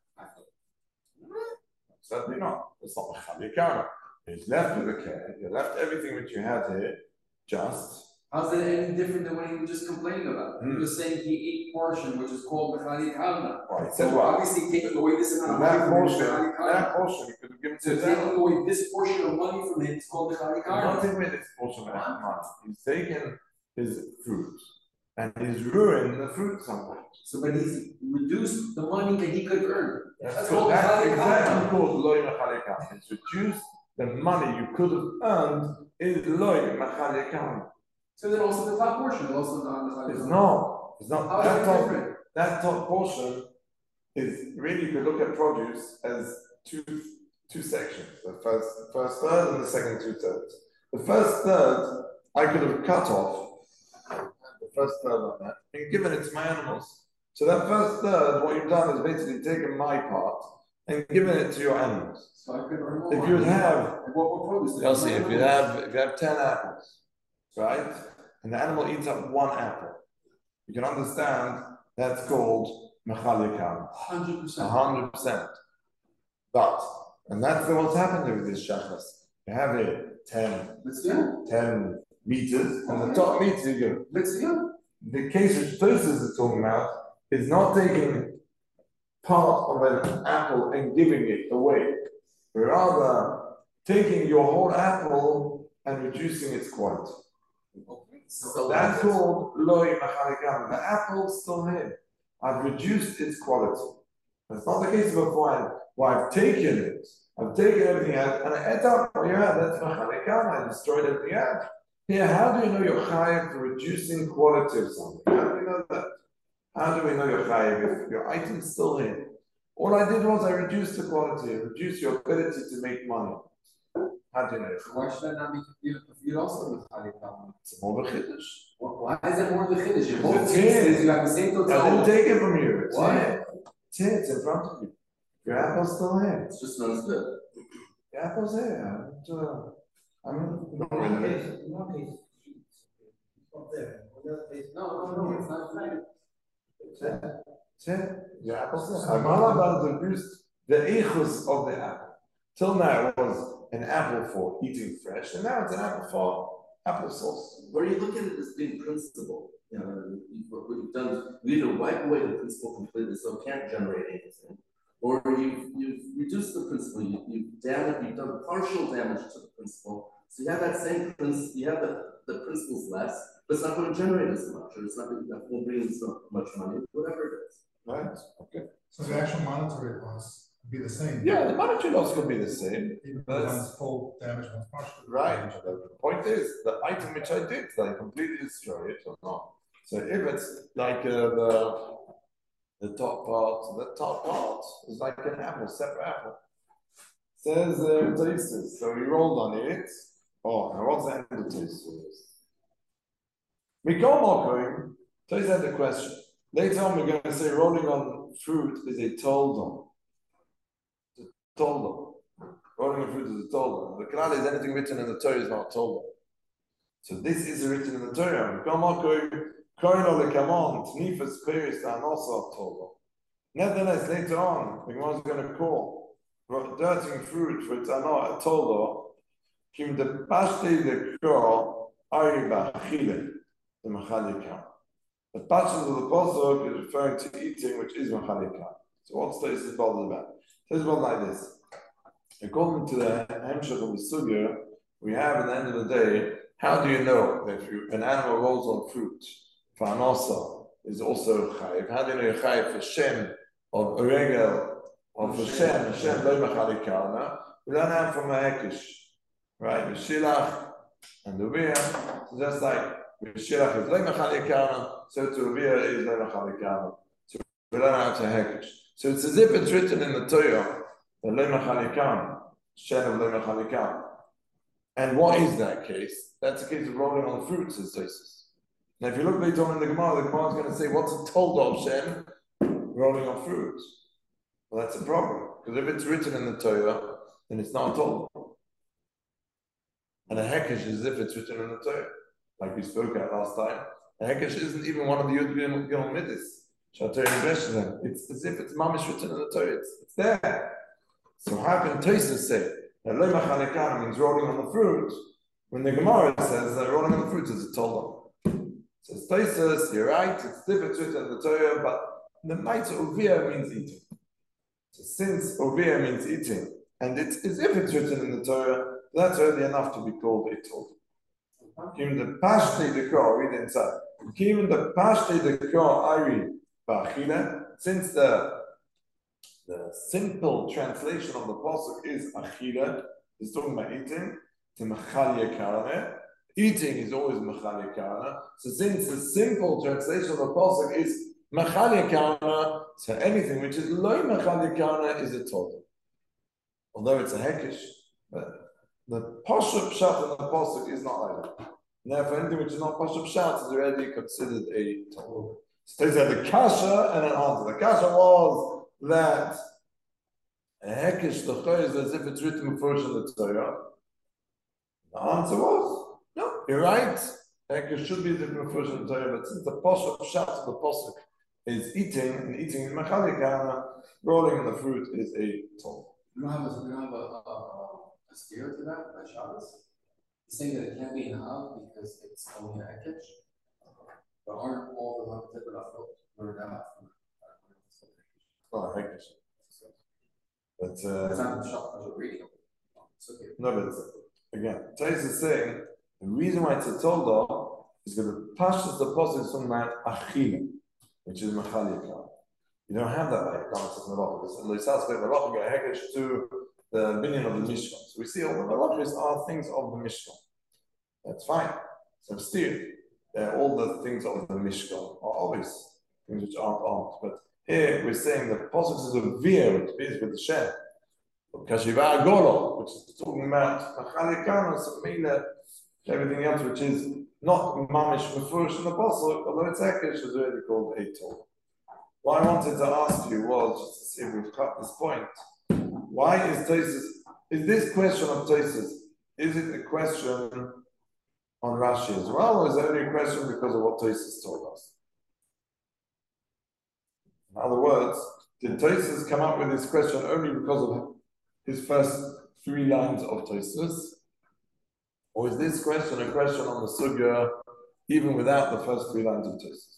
Certainly not. It's not the Chalikana. It's left with the care. You left everything that you had here, just. How's that any different than what he was just complaining about? He was saying he ate portion, which is called the Chalikana. Right. So obviously taking away this amount of money that portion, you could have given to so taking away this portion of money from him, it's called the He's Chalikana. not taking away this portion of money. He's taken his fruit and he's ruined the fruit somewhere. So, but he's reduced the money that he could earn. That's exactly called Loi Mechalikana. It's reduced the money you could have earned is Loi Mechalikana. So then also the top portion is also not the Chalikana. It's not. How is that top portion is really, you could look at produce as two sections. The first third and the second 2/3. The first third I could have cut off. The first third like that and given it to my animals. So that first third, what you've done is basically taken my part and given it to your animals. So I could earn more. If you would have, what produce? you'll see, if you have 10 apples, right, and the animal eats up one apple, you can understand that's called Mechalikana. 100%. 100%. But, and that's what's happened with this shachas. You have it 10 meters, and the top meter you go. Let's go. The case which Tosfos is talking about is not taking part of an apple and giving it away, but rather taking your whole apple and reducing its quality. Okay. So that's called Loi Mechalikana. The apple's still here. I've reduced its quality. That's not the case before. I've taken it. I've taken everything out and I ate up what you had. That's Mechalikana. I destroyed everything out. Here, how do you know you're chayav for reducing quality of something? know that? How do we know you're chayiv if your item's still here? All I did was I reduced the quality, reduced your ability to make money. How do you know? Why should I not be confused also with Chali Kama? It's more of a chiddush. Why is it more of a chiddush? In both It's cases, here. you have the same I didn't total. take it from you. It's Why? here. It's here. It's in front of you. Your apple's still here. It's just not as good. Your apple's here. I mean, In one case, it's not there. In the other case, No, it's not right. it's here. It's here. Your apple's there. I'm all about the boost, the echus of the apple. Till now it was an apple for eating fresh, and now it's an apple for applesauce. Or you look at it as being principle. You know, what we've done, we either wipe away the principle completely so it can't generate anything, or you've reduced the principle, you've done partial damage to the principle. So you have that same principle, you have the principle's less, but it's not going to generate as much, or it's not going to bring in so much money, whatever it is. Right? Okay. So the actual monetary loss would be the same. Yeah, the monetary loss could be the same. Even though one's full damage, one's partial. Right. The point is, the item which I did, did I completely destroy it or not? So if it's like the top part is like an apple, separate apple. Says Taisus. So we rolled on it. Oh, and what's the end of Taisus? Mikol Mokoim, Taisus had a question. Later on, we're going to say rolling on fruit is a toldom. It's a toldom. Rolling on fruit is a toldom. The Quran is anything written in the Torah is not toldom. So this is written in the Torah. Mikol Mokoim, Koino lekamon, Tnifas Peris, and also toldom. Nevertheless, later on, the Gemara is going to call dirting fruit for Tana a toldo. Kim de pashte de kro ariba chile the machalika. The passages of the pasuk is referring to eating, which is machalika. So what's this bothered about? This is like this. According to the hemshach of the sugya, we have at the end of the day, how do you know that if an animal rolls on fruit, Farnosa is also chayiv? How do you know you're chayiv for Shem of Regel or for Shem lo machalikana? We don't have from a hekish, right? Mishilach and Uvia, so just like Mishilach is lo machalikana, so to Uvia is lo machalikana. So we don't have to hekish. So it's as if it's written in the Torah, the lo machalikana, Shem of lo machalikana. And what is that case? That's a case of rolling on the fruit, says Tosis. Now, if you look later on in the Gemara is going to say, what's a told of Shem? Rolling on fruit. Well, that's a problem. Because if it's written in the Torah, then it's not told. And a hekesh is as if it's written in the Torah. Like we spoke about last time. A hekesh isn't even one of the Yud Gimel Midas. It's as if it's mamish written in the Torah. It's there. So how can Tosis say that lo machalekana means rolling on the fruit, when the Gemara says that rolling on the fruit is a told. So Tosis, you're right, it's different written in the Torah, but the mitzvah Uvia means eating. So since Uvia means eating, and it's as if it's written in the Torah, that's already enough to be called a told. Kim the pashte de ko, read inside. Kim the pashte de ko ari ba'achila, since the simple translation of the pasuk is achila, it's talking about eating, to machal karne. Eating is always machal karne. So since the simple translation of the pasuk is machal karne, so anything which is lo machal karne is a total. Although it's a hekish, but the pasuk pshat in the pasuk is not like that. Therefore, anything which is not pasuk pshat is already considered a total. So there's the kasha and an answer. The kasha was that a hekish l'chor is as if it's written before in the Torah. The answer was, no, you're right. Hekish should be written before in the Torah, but since the pasuk pshat of the pasuk is eating, and eating is machalikana, rolling in the fruit is a toll. We don't have a steer to that by Shabbos. He's saying that it can't be an av because it's only a hekesh. But aren't all the love that were out? Oh, hekish. But It's not the shop as a reading. It's okay. no, but again, Tais is saying the reason why it's a tolda is because the pashas the pasuk is from that achila, which is machalika. You don't have that like Gamas Malachas. And Loisas Malachas go hekesh to the binyan of the Mishkan. So we see all the Malachas are things of the Mishkan. That's fine. So still, all the things of the Mishkan are obvious, things which aren't. But here we're saying the posuk is a veer, which is with the Shem. Kashiva Golo, which is talking about Machalikana, Samina, everything else which is not Mamish Mefurish in the posuk, although it's Ekesh, is already called Eitor. What I wanted to ask you was, just to see if we've cut this point, why is this question of Tosis, is it a question on Rashi as well, or is it only a question because of what Tosis told us? In other words, did Tosis come up with this question only because of his first 3 lines of Tosis? Or is this question a question on the Sugya even without the first 3 lines of Tosis?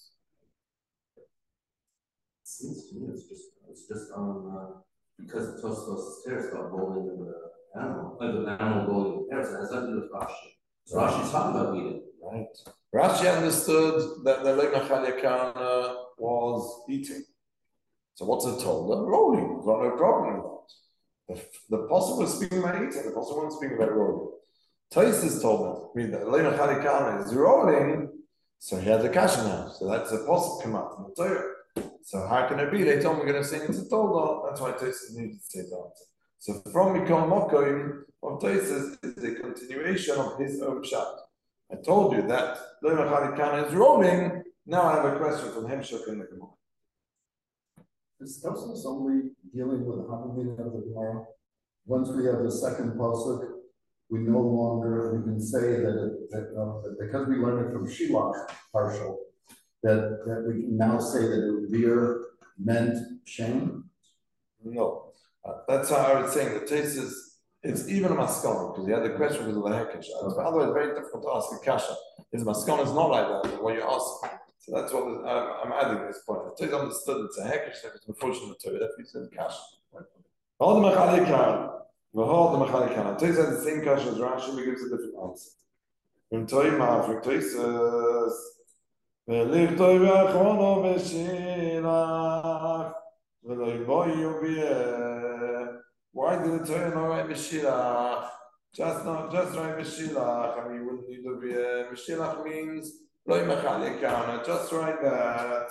Seems to me it's just on because Tosfos tears about bowling in the animal, like the animal bowling in the tears, it has nothing to do with Rashi. So Rashi's talking about eating. Right. Rashi understood that the Lemachal Yakana was eating. So what's it told them? Rolling. There's no problem with that. The possible was speaking about eating, the possible wasn't speaking about rolling. Tosis told me that Lemachal Yakana is rolling, so he has a kasha now. So that's a possible come out in the Torah. So how can it be? They told me we're going to sing it to Tolda. That's why Tosis needed to say that. So from Mikol Mokoim of Tosis is a continuation of his own shot. I told you that Lo Machal is rolling. Now I have a question from Hemshuk in the Gemara. Is Tosos only dealing with Hamid of the Gemara? Once we have the second pasuk, we no longer we can say that because we learned it from Shilach partial. That we can now say that Veer meant shame? No. That's how I was saying. The Tosis, it's even a maskana, because he had the question because of the hekesh. Otherwise, very difficult to ask a kasha. His maskana is not like that, what you ask. So that's what I'm adding this point. The Tosis understood it's a hekesh, if it's unfortunate to it, if he said kasha. Hold the machalikan. Hold the machalikan. Tosis has the same kasha as Rashi, but gives a different answer. In Toima, for Tosis, ולכתוב אחרונו בשילח ולא יבואי וביאה. Why did the Torah not write B'shilach? Just write B'shilach. I mean, you wouldn't need to be B'shilach means lo yimachal yakana. Just write that.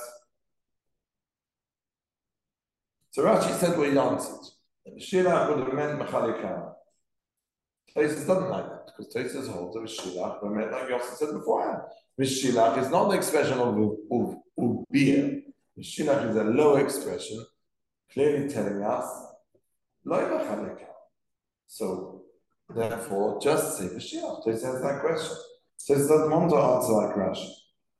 So Rashi said what he answered. B'shilach would have meant machal yakana. Tosis doesn't like that because Tosis holds a B'shilach, but meant like Yosef said beforehand. B'shilach is not the expression of ubir. B'shilach is a low expression, clearly telling us lo yimachal yakana. So therefore, just say B'shilach. Tosis has that question. Tosis doesn't want to answer like Rashi.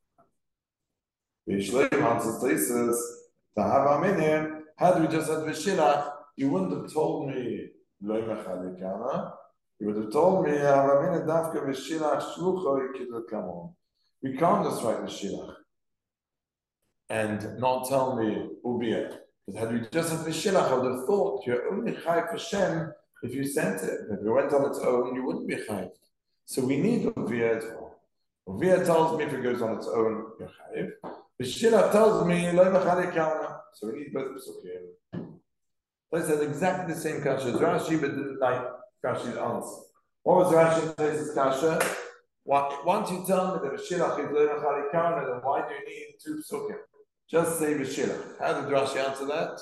B'shleim answers Tosis. The Hava Minir. Had we just said B'shilach, you wouldn't have told me lo yimachal yakana. You would have told me Hava Minir dafka B'shilach shlucho yikidul kamon. We can't just write B'shilach and not tell me ubiyah. Because had we just said B'shilach, I would have thought you're only chayv for Shem if you sent it. If it went on its own, you wouldn't be chayv. So we need ubiyah as well. Ubiyah tells me if it goes on its own, you're chayv. B'shilach tells me lo yimachal yakana. So we need both psukim. So it says exactly the same kasha as Rashi, but didn't like Rashi's answer. What was Rashi's kasha? Once you tell me that B'shilach is lo yimachal yakana, then why do you need 2 psukim? Just say B'shilach. How did Rashi answer that?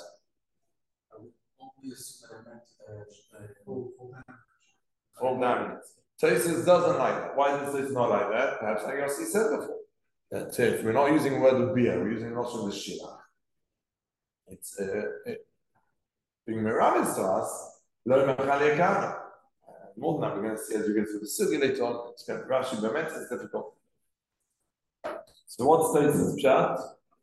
Full damage. Tosis doesn't like that. Why does this not like that? Perhaps like Yossi said before. That's it. We're not using the word of bia, we're using also B'shilach. It's being miravis to us, lo yimachal yakana. More than that, we're going to see as we go through the sugi later on. It's going to Rashi Bemet, it's difficult. So what's Tosis pshat?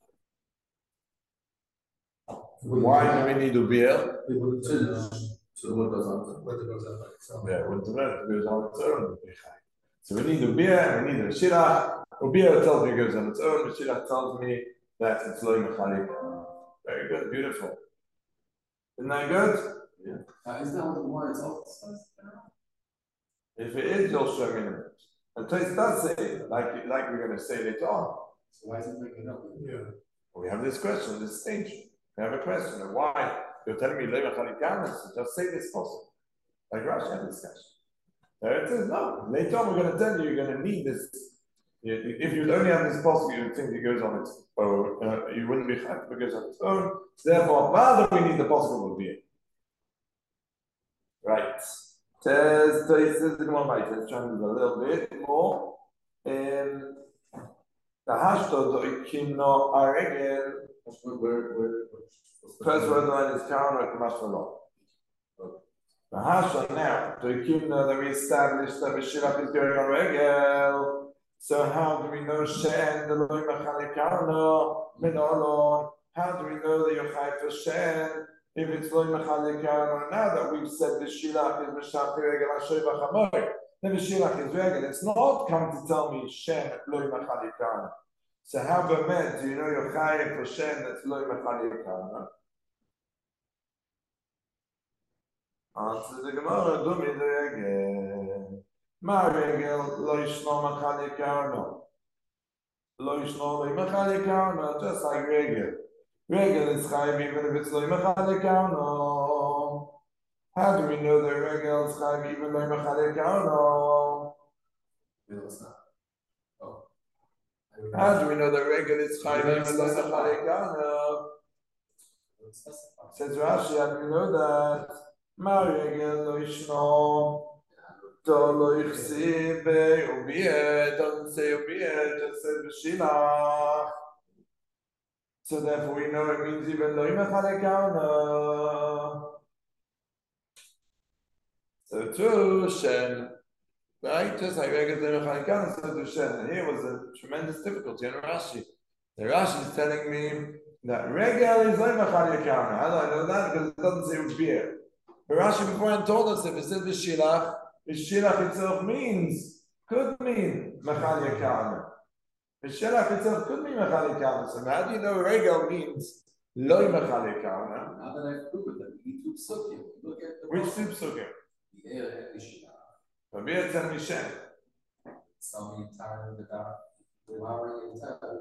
Why do we need a beer? So the wood goes on. Whether it goes out by itself. Yeah, when the milk goes on its own. So we need a beer and we need a shilach. A beer tells me it goes on its own. The shilach tells me that it's lo yimachal yakana. Very good, beautiful. Isn't that good? Yeah. Isn't that what the word itself says? If it is, you'll show me in a minute. And Tosis does say it, like we're going to say later on. So why is it making up? Yeah. We have this question, this stage. We have a question of why you're telling me lo yimachal yakana, so just say this possible. Like Rashi had discussion. There it is. No, later on we're going to tell you you're going to need this If you'd only have this possible, you'd think it goes on its own. You wouldn't be happy if it goes on its own. Therefore, rather we need the possible would be. Right. Says the Gemara right. Let's try and do a little bit more. The hashtag kimno aregel. First word line is Karen or Kamashmallah. The hashtag now the kimno that we established that Meshilach is going on regel. So how do we know Shen the loy machalikano minolon? How do we know that you're chai for Shen if it's loy machalikano? Now that we've said the Shilach is Meshach regel Ashoy v'chamoy, then the Shilach is regel. It's not come to tell me Shen loy machalikano. So how bemet do you know you're chai for Shen that's loy machalikano? Answer the Gemara, do me the regel. Ma regel lo yishno machalikano. Lo yishno lo machalikano, just like regel. Regel is chayv even if it's lo machalikano. How do we know that regel is chayv even lo machalikano? How do we know that regel is chayv even lo machalikano? Says Rashi, how do we know that? Ma regel lo yishno. Doesn't say Ubiyah, just said B'shilach. So therefore we know it means even Lo Yimachalekana. So to Shen, right? Just like Regel Lo Yimachalekana, so to Shen. And here was a tremendous difficulty in Rashi. The Rashi is telling me that Regel is Lo Yimachalekana. How do I know that? Because it doesn't say Ubiyah. But Rashi beforehand told us if it says B'shilach, B'shilach itself could mean Machal Yakana. B'shilach itself could mean Machal Yakana. So how do you know Regel means Loi Machal Yakana? Now that I've proven that we need two psukim, look at the which two psukim? the air and the Shilach. Rabbi Yitzhak Mishen. Some entire the dark, devouring entire.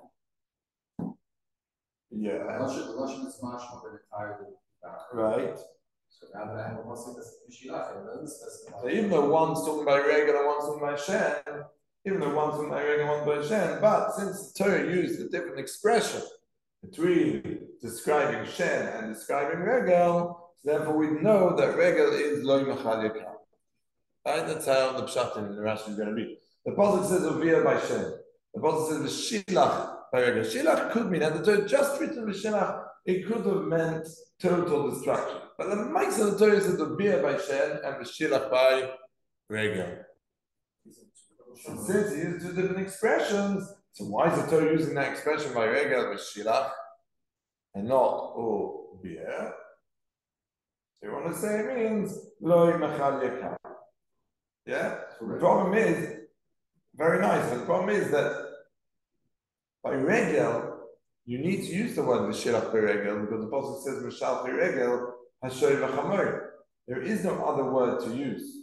Yeah. The Lashon is much more than entirely dark. Right. So now that I have a pasuk that's Shilach, it doesn't specify. So even though one's talking about Regel and one's talking about Shen, even though one's talking about Regel and one's about Shen, but since the Torah used a different expression between describing Shen and describing Regel, therefore we know that Regel is Loi Machal Yakar. Right? That's how the Pshat in the Rashi is going to be. The pasuk says Uviyah by Shen. The pasuk says V'shilach by Regel. Shilach could mean, and the Torah just written V'shilach, it could have meant total destruction. But the mice of the Torah says Uviyah by Shen and V'shilach by Regel. Since he used two different expressions, so why is the Torah using that expression by Regel V'shilach and not Uviyah? So you want to say it means Loi Machal Yakar. Yeah? The problem is, very nice, but the problem is that by Regel, you need to use the word V'shilach Regel because the pasuk says Mishal Regel Hashoy V'chamoy. There is no other word to use.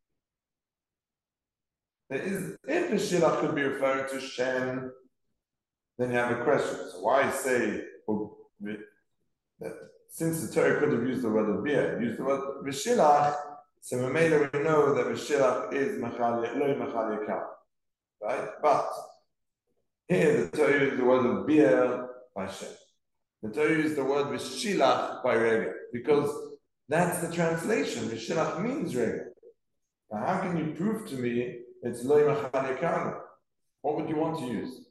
There is, if V'shilach could be referring to Shen, then you have a question. So why say that since the Torah could have used the word Uviyah, used the word V'shilach, so we know that V'shilach is Loi Machal Yakar. Right? But here the Torah used the word Uviyah by Shem. The Torah used the word V'shilach by Regel because that's the translation. V'shilach means Regel. Now how can you prove to me it's Loi Machal Yakar? What would you want to use?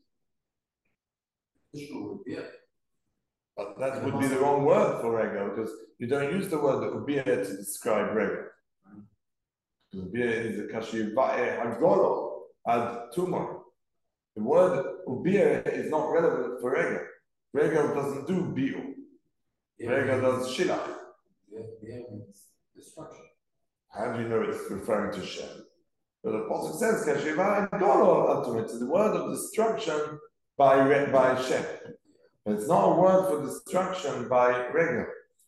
But that would be the wrong word for Regel because you don't use the word Uviyah to describe Regel. Uviyah is a kashi hagolo ad tumor. The word Uviyah is not relevant for Regel. Regel doesn't do bi'u. Regel does shilach. Means destruction. How do you know it's referring to Shem? But the pasuk says kashi hagolo ad tumor. It's the word of destruction by Shem. But it's not a word for destruction by Regel.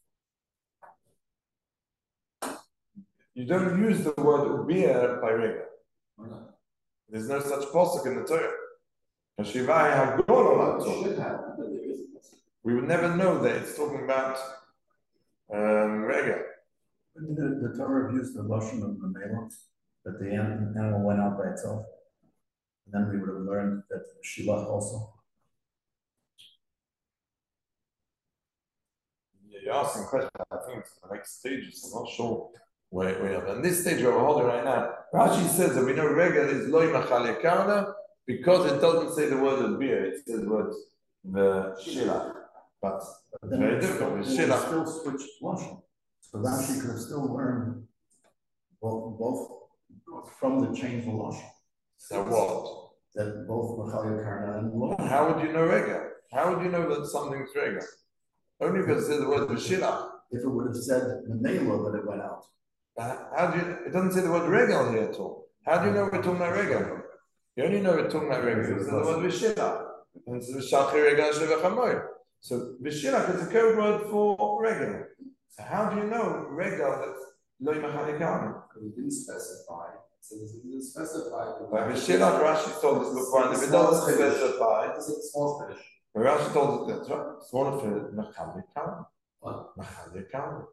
You don't use the word Uviyah by Regel. There's no such pasuk in the Torah. We would never know that it's talking about Regel. Did the Torah use the Lashon of the Melech, that the animal went out by itself? And then we would have learned that Shilach also. You're asking questions, I think it's the next stages, I'm not sure where we are. And this stage we're holding right now, Rashi says that we know regel is loy machal yakarna because it doesn't say the word of beer, it says the word the shilach. But Then very we difficult, the still shilach. switched Lashon. So Rashi could have still learned both from the change of Lashon. So what? That both Machal Yakarna and Lo. How would you know regel? How would you know that something's regel? Only because it says the word v'shilach. If it would have said Menela that it went out. How do you? It doesn't say the word regel here at all. How do you know we're talking about regel? You only know we're talking about regel because the word v'shilach. And it's v'shachi regel shevachamoy. So v'shilach is a code word for regel. So how do you know regel that's loy machal yakarna? Because it didn't specify, so it didn't specify. By v'shilach, Rashi told us before, and if it doesn't specify, It's a small finish. but Rashi told us that's right. It's one of the machal yakarna. What? Machal yakarna.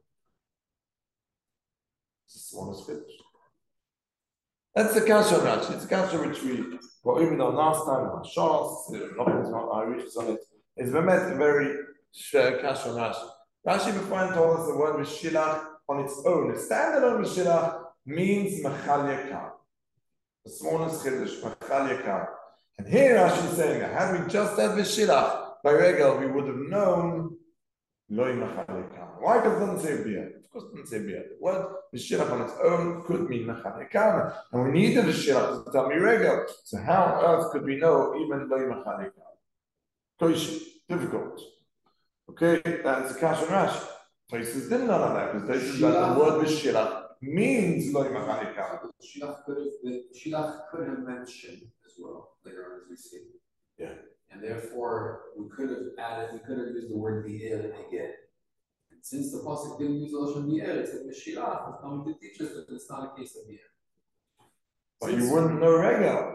It's one is finished. That's the kasha of Rashi. It's a kasha which we were even on last time on Shas, not Irish on it. It's a very kasha of Rashi. Rashi before told us the word v'shilach on its own. A standalone v'shilach means machal yakar. The smallest chiddush, machal yakar. And here Rashi is saying that had we just had v'shilach by regel, we would have known loy machal yakar. Why does it doesn't say beer? Of course, it doesn't say beer. The word v'shilach on its own could mean machal yakar, and we needed v'shilach to tell me regel. So how on earth could we know even loy machal yakar? Koishi, difficult. Okay, that's the kasha Rashi. Tosis didn't know that because Tosis that the word v'shilach means loy machal yakar. Shilach could have mentioned as well later on as we see. Yeah. And therefore we could have used the word bi'er again. And since the pasuk didn't use the lashon bi'er, it said Shilach is coming to teach us that it's not a case of bi'er. But you wouldn't know regel.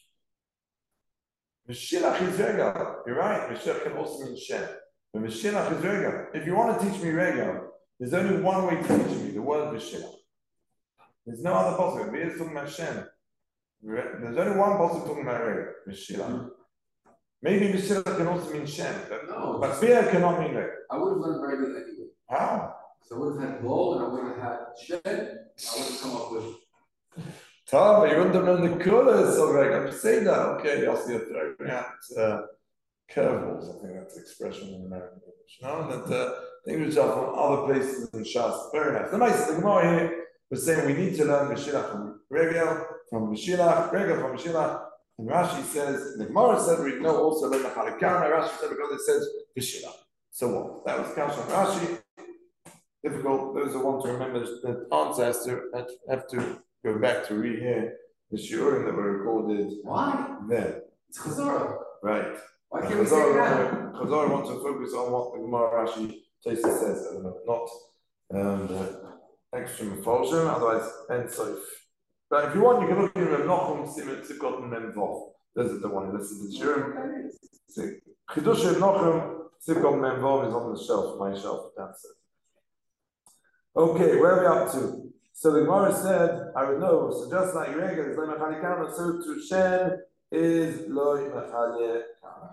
V'shilach is regel. You're right. V'shilach can also mean shem. But v'shilach is regel. If you want to teach me regel, there's only one way to teach me the word v'shilach. There's no other possible. Be'er is talking about shem. There's only one possible talking about regel. V'shilach. Maybe v'shilach can also mean shem. But be'er cannot mean regel. I would have learned regel anyway. How? So I would have had bol and I would have had shed. I would have come up with. Tom, but you wouldn't have known the colors of regel. I'm just saying that. Okay, I'll see it through. Yeah, it's curveballs. I think that's the expression in American English. No, that English are from other places in Shas. Very nice. The nice, the Gemara here was saying we need to learn V'shilach from regel, from V'shilach, regel from V'shilach. And Rashi says, the Gemara said we know also learn the Chalikana. Rashi said because it says V'shilach. So what? That was Kasha Rashi. Difficult. Those who want to remember the answer have to go back to rehear the shiurim that were recorded. Why? There. It's Chazorah. Right. Why can't we say that? Chazorah wants to focus on what the Gemara Rashi Tosfos says at the moment, not the extra mephoshim, otherwise and so. But if you want, you can look at Reb Nachum, Simon, Tzikot, and Memvov. Those are the one who listens to the shiurim. Chidush Reb Nachum, Tzikot, and Memvov is on the shelf, my shelf downstairs. Okay, where are we up to? So the Gemara said, I would know, so just like regel is loy machal yakarna, so to shen is loy machal yakarna.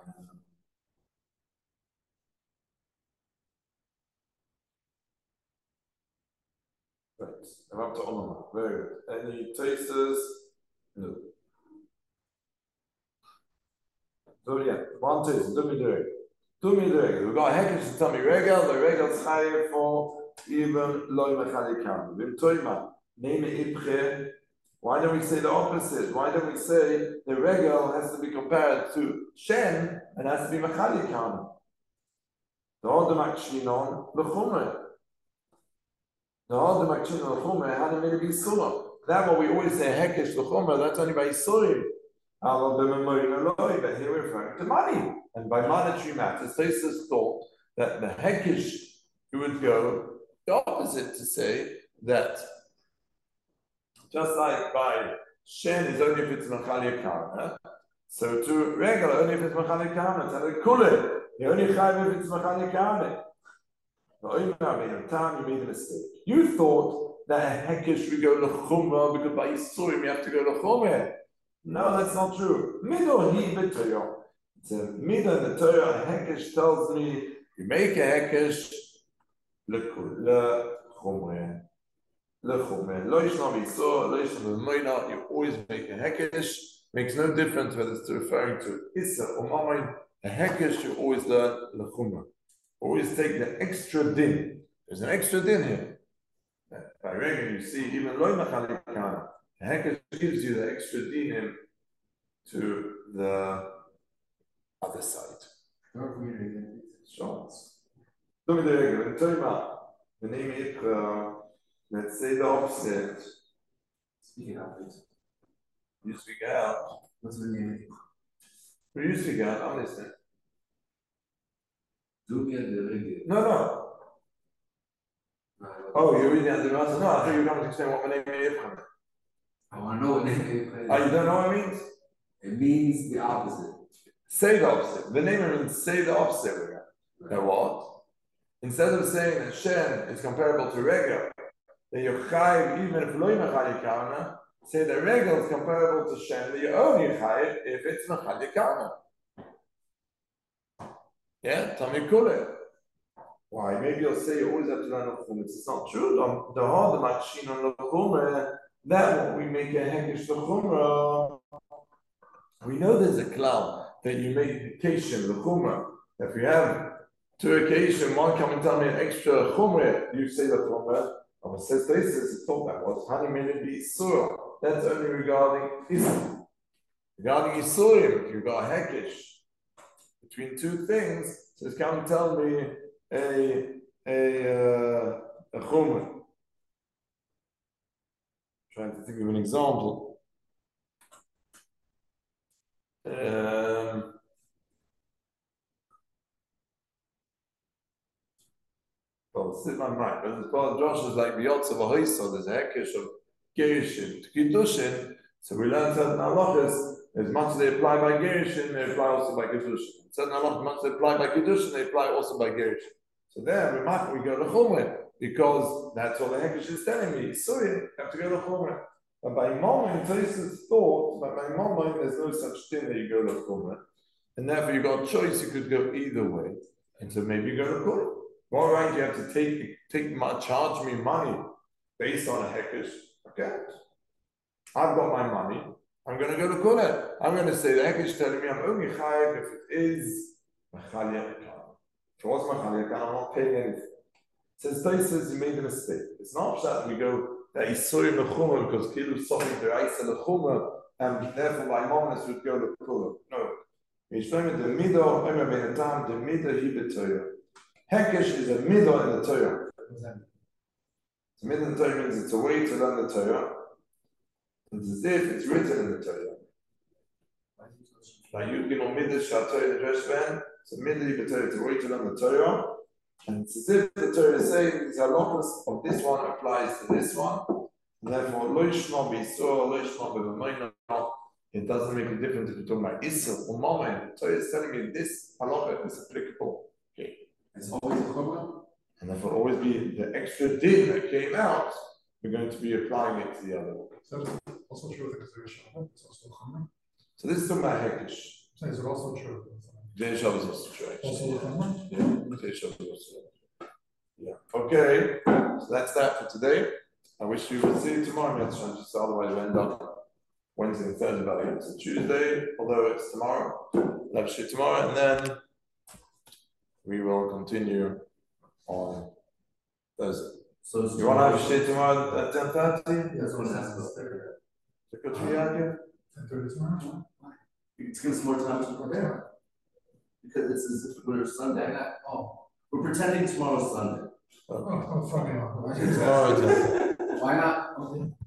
Right, I'm up to Onoma. Very good. Any tasters? No. So yeah, one taste, do me the regel. Do me the regel. We've got a hekesh to tell me regel, the regel is higher for even loy machal yakarna. Vim toima, name ibche. Why don't we say the opposite? Why don't we say the regel has to be compared to shen and has to be machal yakarna? The order makshinon l'chumer. The order makshinon l'chumer had to maybe be sulam. That's what we always say hekesh l'chumer. That's only by yisurim. But here we're referring to money, and by monetary matters, Tosfos thought that the hekesh would go the opposite to say that just like by shen is only if it's machal yakarna, so to regel only if it's machal yakarna, to kule, you only chayv if it's machal yakarna. You made a mistake. You thought that a hekesh would go l'chumah because by yisurim you have to go l'chumah. No, that's not true. Middle he b'Torah. It's a middle in the Torah. A hekesh tells me you make a hekesh lechumre. Lechumre. Lo yishna b'Yisor, lo yishna b'Moina. You always make a hekesh. Makes no difference whether it's referring to Issa or Mamin. A hekesh you always learn lechumre. Always take the extra din. There's an extra din here. By regular, you see, even loy machalikana, the hekesh gives you the extra dinim to the other side. Sure. Look at the regular. Tell you about the name Ikra. Let's say the opposite. Speaking of it, You speak out. what's the name? When you speak out, I'm listening. Do me the regular. No. Oh, you're reading out the answer? No, I thought you were going to explain what my name is. I want to know what name it Oh, you don't know what it means? It means the opposite. Say the opposite. The name means say the opposite. Now what? Instead of saying that Shem is comparable to Regel, that you're chayiv even if loy mechal yikana, say that Regel is comparable to Shem, that you're only chayiv if it's mechal yikana. Yeah, tell me kule. Why? Maybe you'll say you always have to learn Lechumah. It's not true. The hard machine on Lechumah, that what we make a hekesh Lechumah. We know there's a cloud that you make occasion Lechumah. If you have two occasion, one come and tell me an extra Chumrah, you say Lechumah. But it says this is talk about what's honey minute be Isur. That's only regarding Isur. Regarding Isurim, if you've got a hekesh between two things, says come and tell me a chumrah. Trying to think of an example. Well, it's in my mind, but as far as Josh is like the Yotzav Ahoyso, there's a hekesh of Gerishin to Kiddushin. So we learn certain halachas, as much as they apply by Gerishin, they apply also by Kiddushin. Certain halachas, as much as they apply by Kiddushin, they apply also by Gerishin. So there, we go to Chumrah, because that's all the Hekesh is telling me. So you have to go to Chumrah. But by moment, Tosfos thought, but by moment, there's no such thing that you go to Chumrah. And therefore, you got a choice, you could go either way. And so maybe you go to Chumrah. All right, you have to charge me money based on a Hekesh. Okay. I've got my money. I'm going to go to Chumrah. I'm going to say the Hekesh telling me I'm only chayiv if it is Mechal Yekar. If it was Machal Yekar, I'm not paying anything. Says Tosfos, you made a mistake. It's not that we go that Isurim Lechumah because Kilu Sofi Deraisa Lechumah, and therefore my moments would go to Chumrah. No. Yishloim the middle, Omer ben Atam, the middle he b'Torah. Hekesh is a middle in the Torah. The middle in the Torah means it's a way to learn the Torah. It's as if it's written in the Torah. Like you know, middle Shatoi the Dreshvan. So middle he b'Torah, it's a way to learn the Torah. And it's as if the Torah is saying these halachos of this one applies to this one. And therefore, lo yishma b'Yisor, lo yishma b'Moina. It doesn't make a difference if you're talking about Isser or Mammon. The Torah is telling me this halacha is applicable. Okay. It's always a chumrah. And therefore, always be the extra din that came out. We're going to be applying it to the other one. So that's also true with the Kedusha. It's also Chumrah. So this is talking about Hekesh. So is it also true? Jay Shav is also true. Also Actually. the Chumrah? Yeah, Jay Shav is also true. Yeah. Okay. So that's that for today. I wish you would see you tomorrow, Mitzvah, just otherwise we'll end up Wednesday and Thursday about it. So Tuesday, although it's tomorrow, we'll have shit tomorrow, and then we will continue on Thursday. So You want to have shit tomorrow at 10:30? That's what it has to be. So go to Yaakov? 10:30 tomorrow? It gives us more time to prepare. Because it's as if we're Sunday. We're pretending tomorrow's Sunday. Oh, throw me off. Tomorrow, Why not?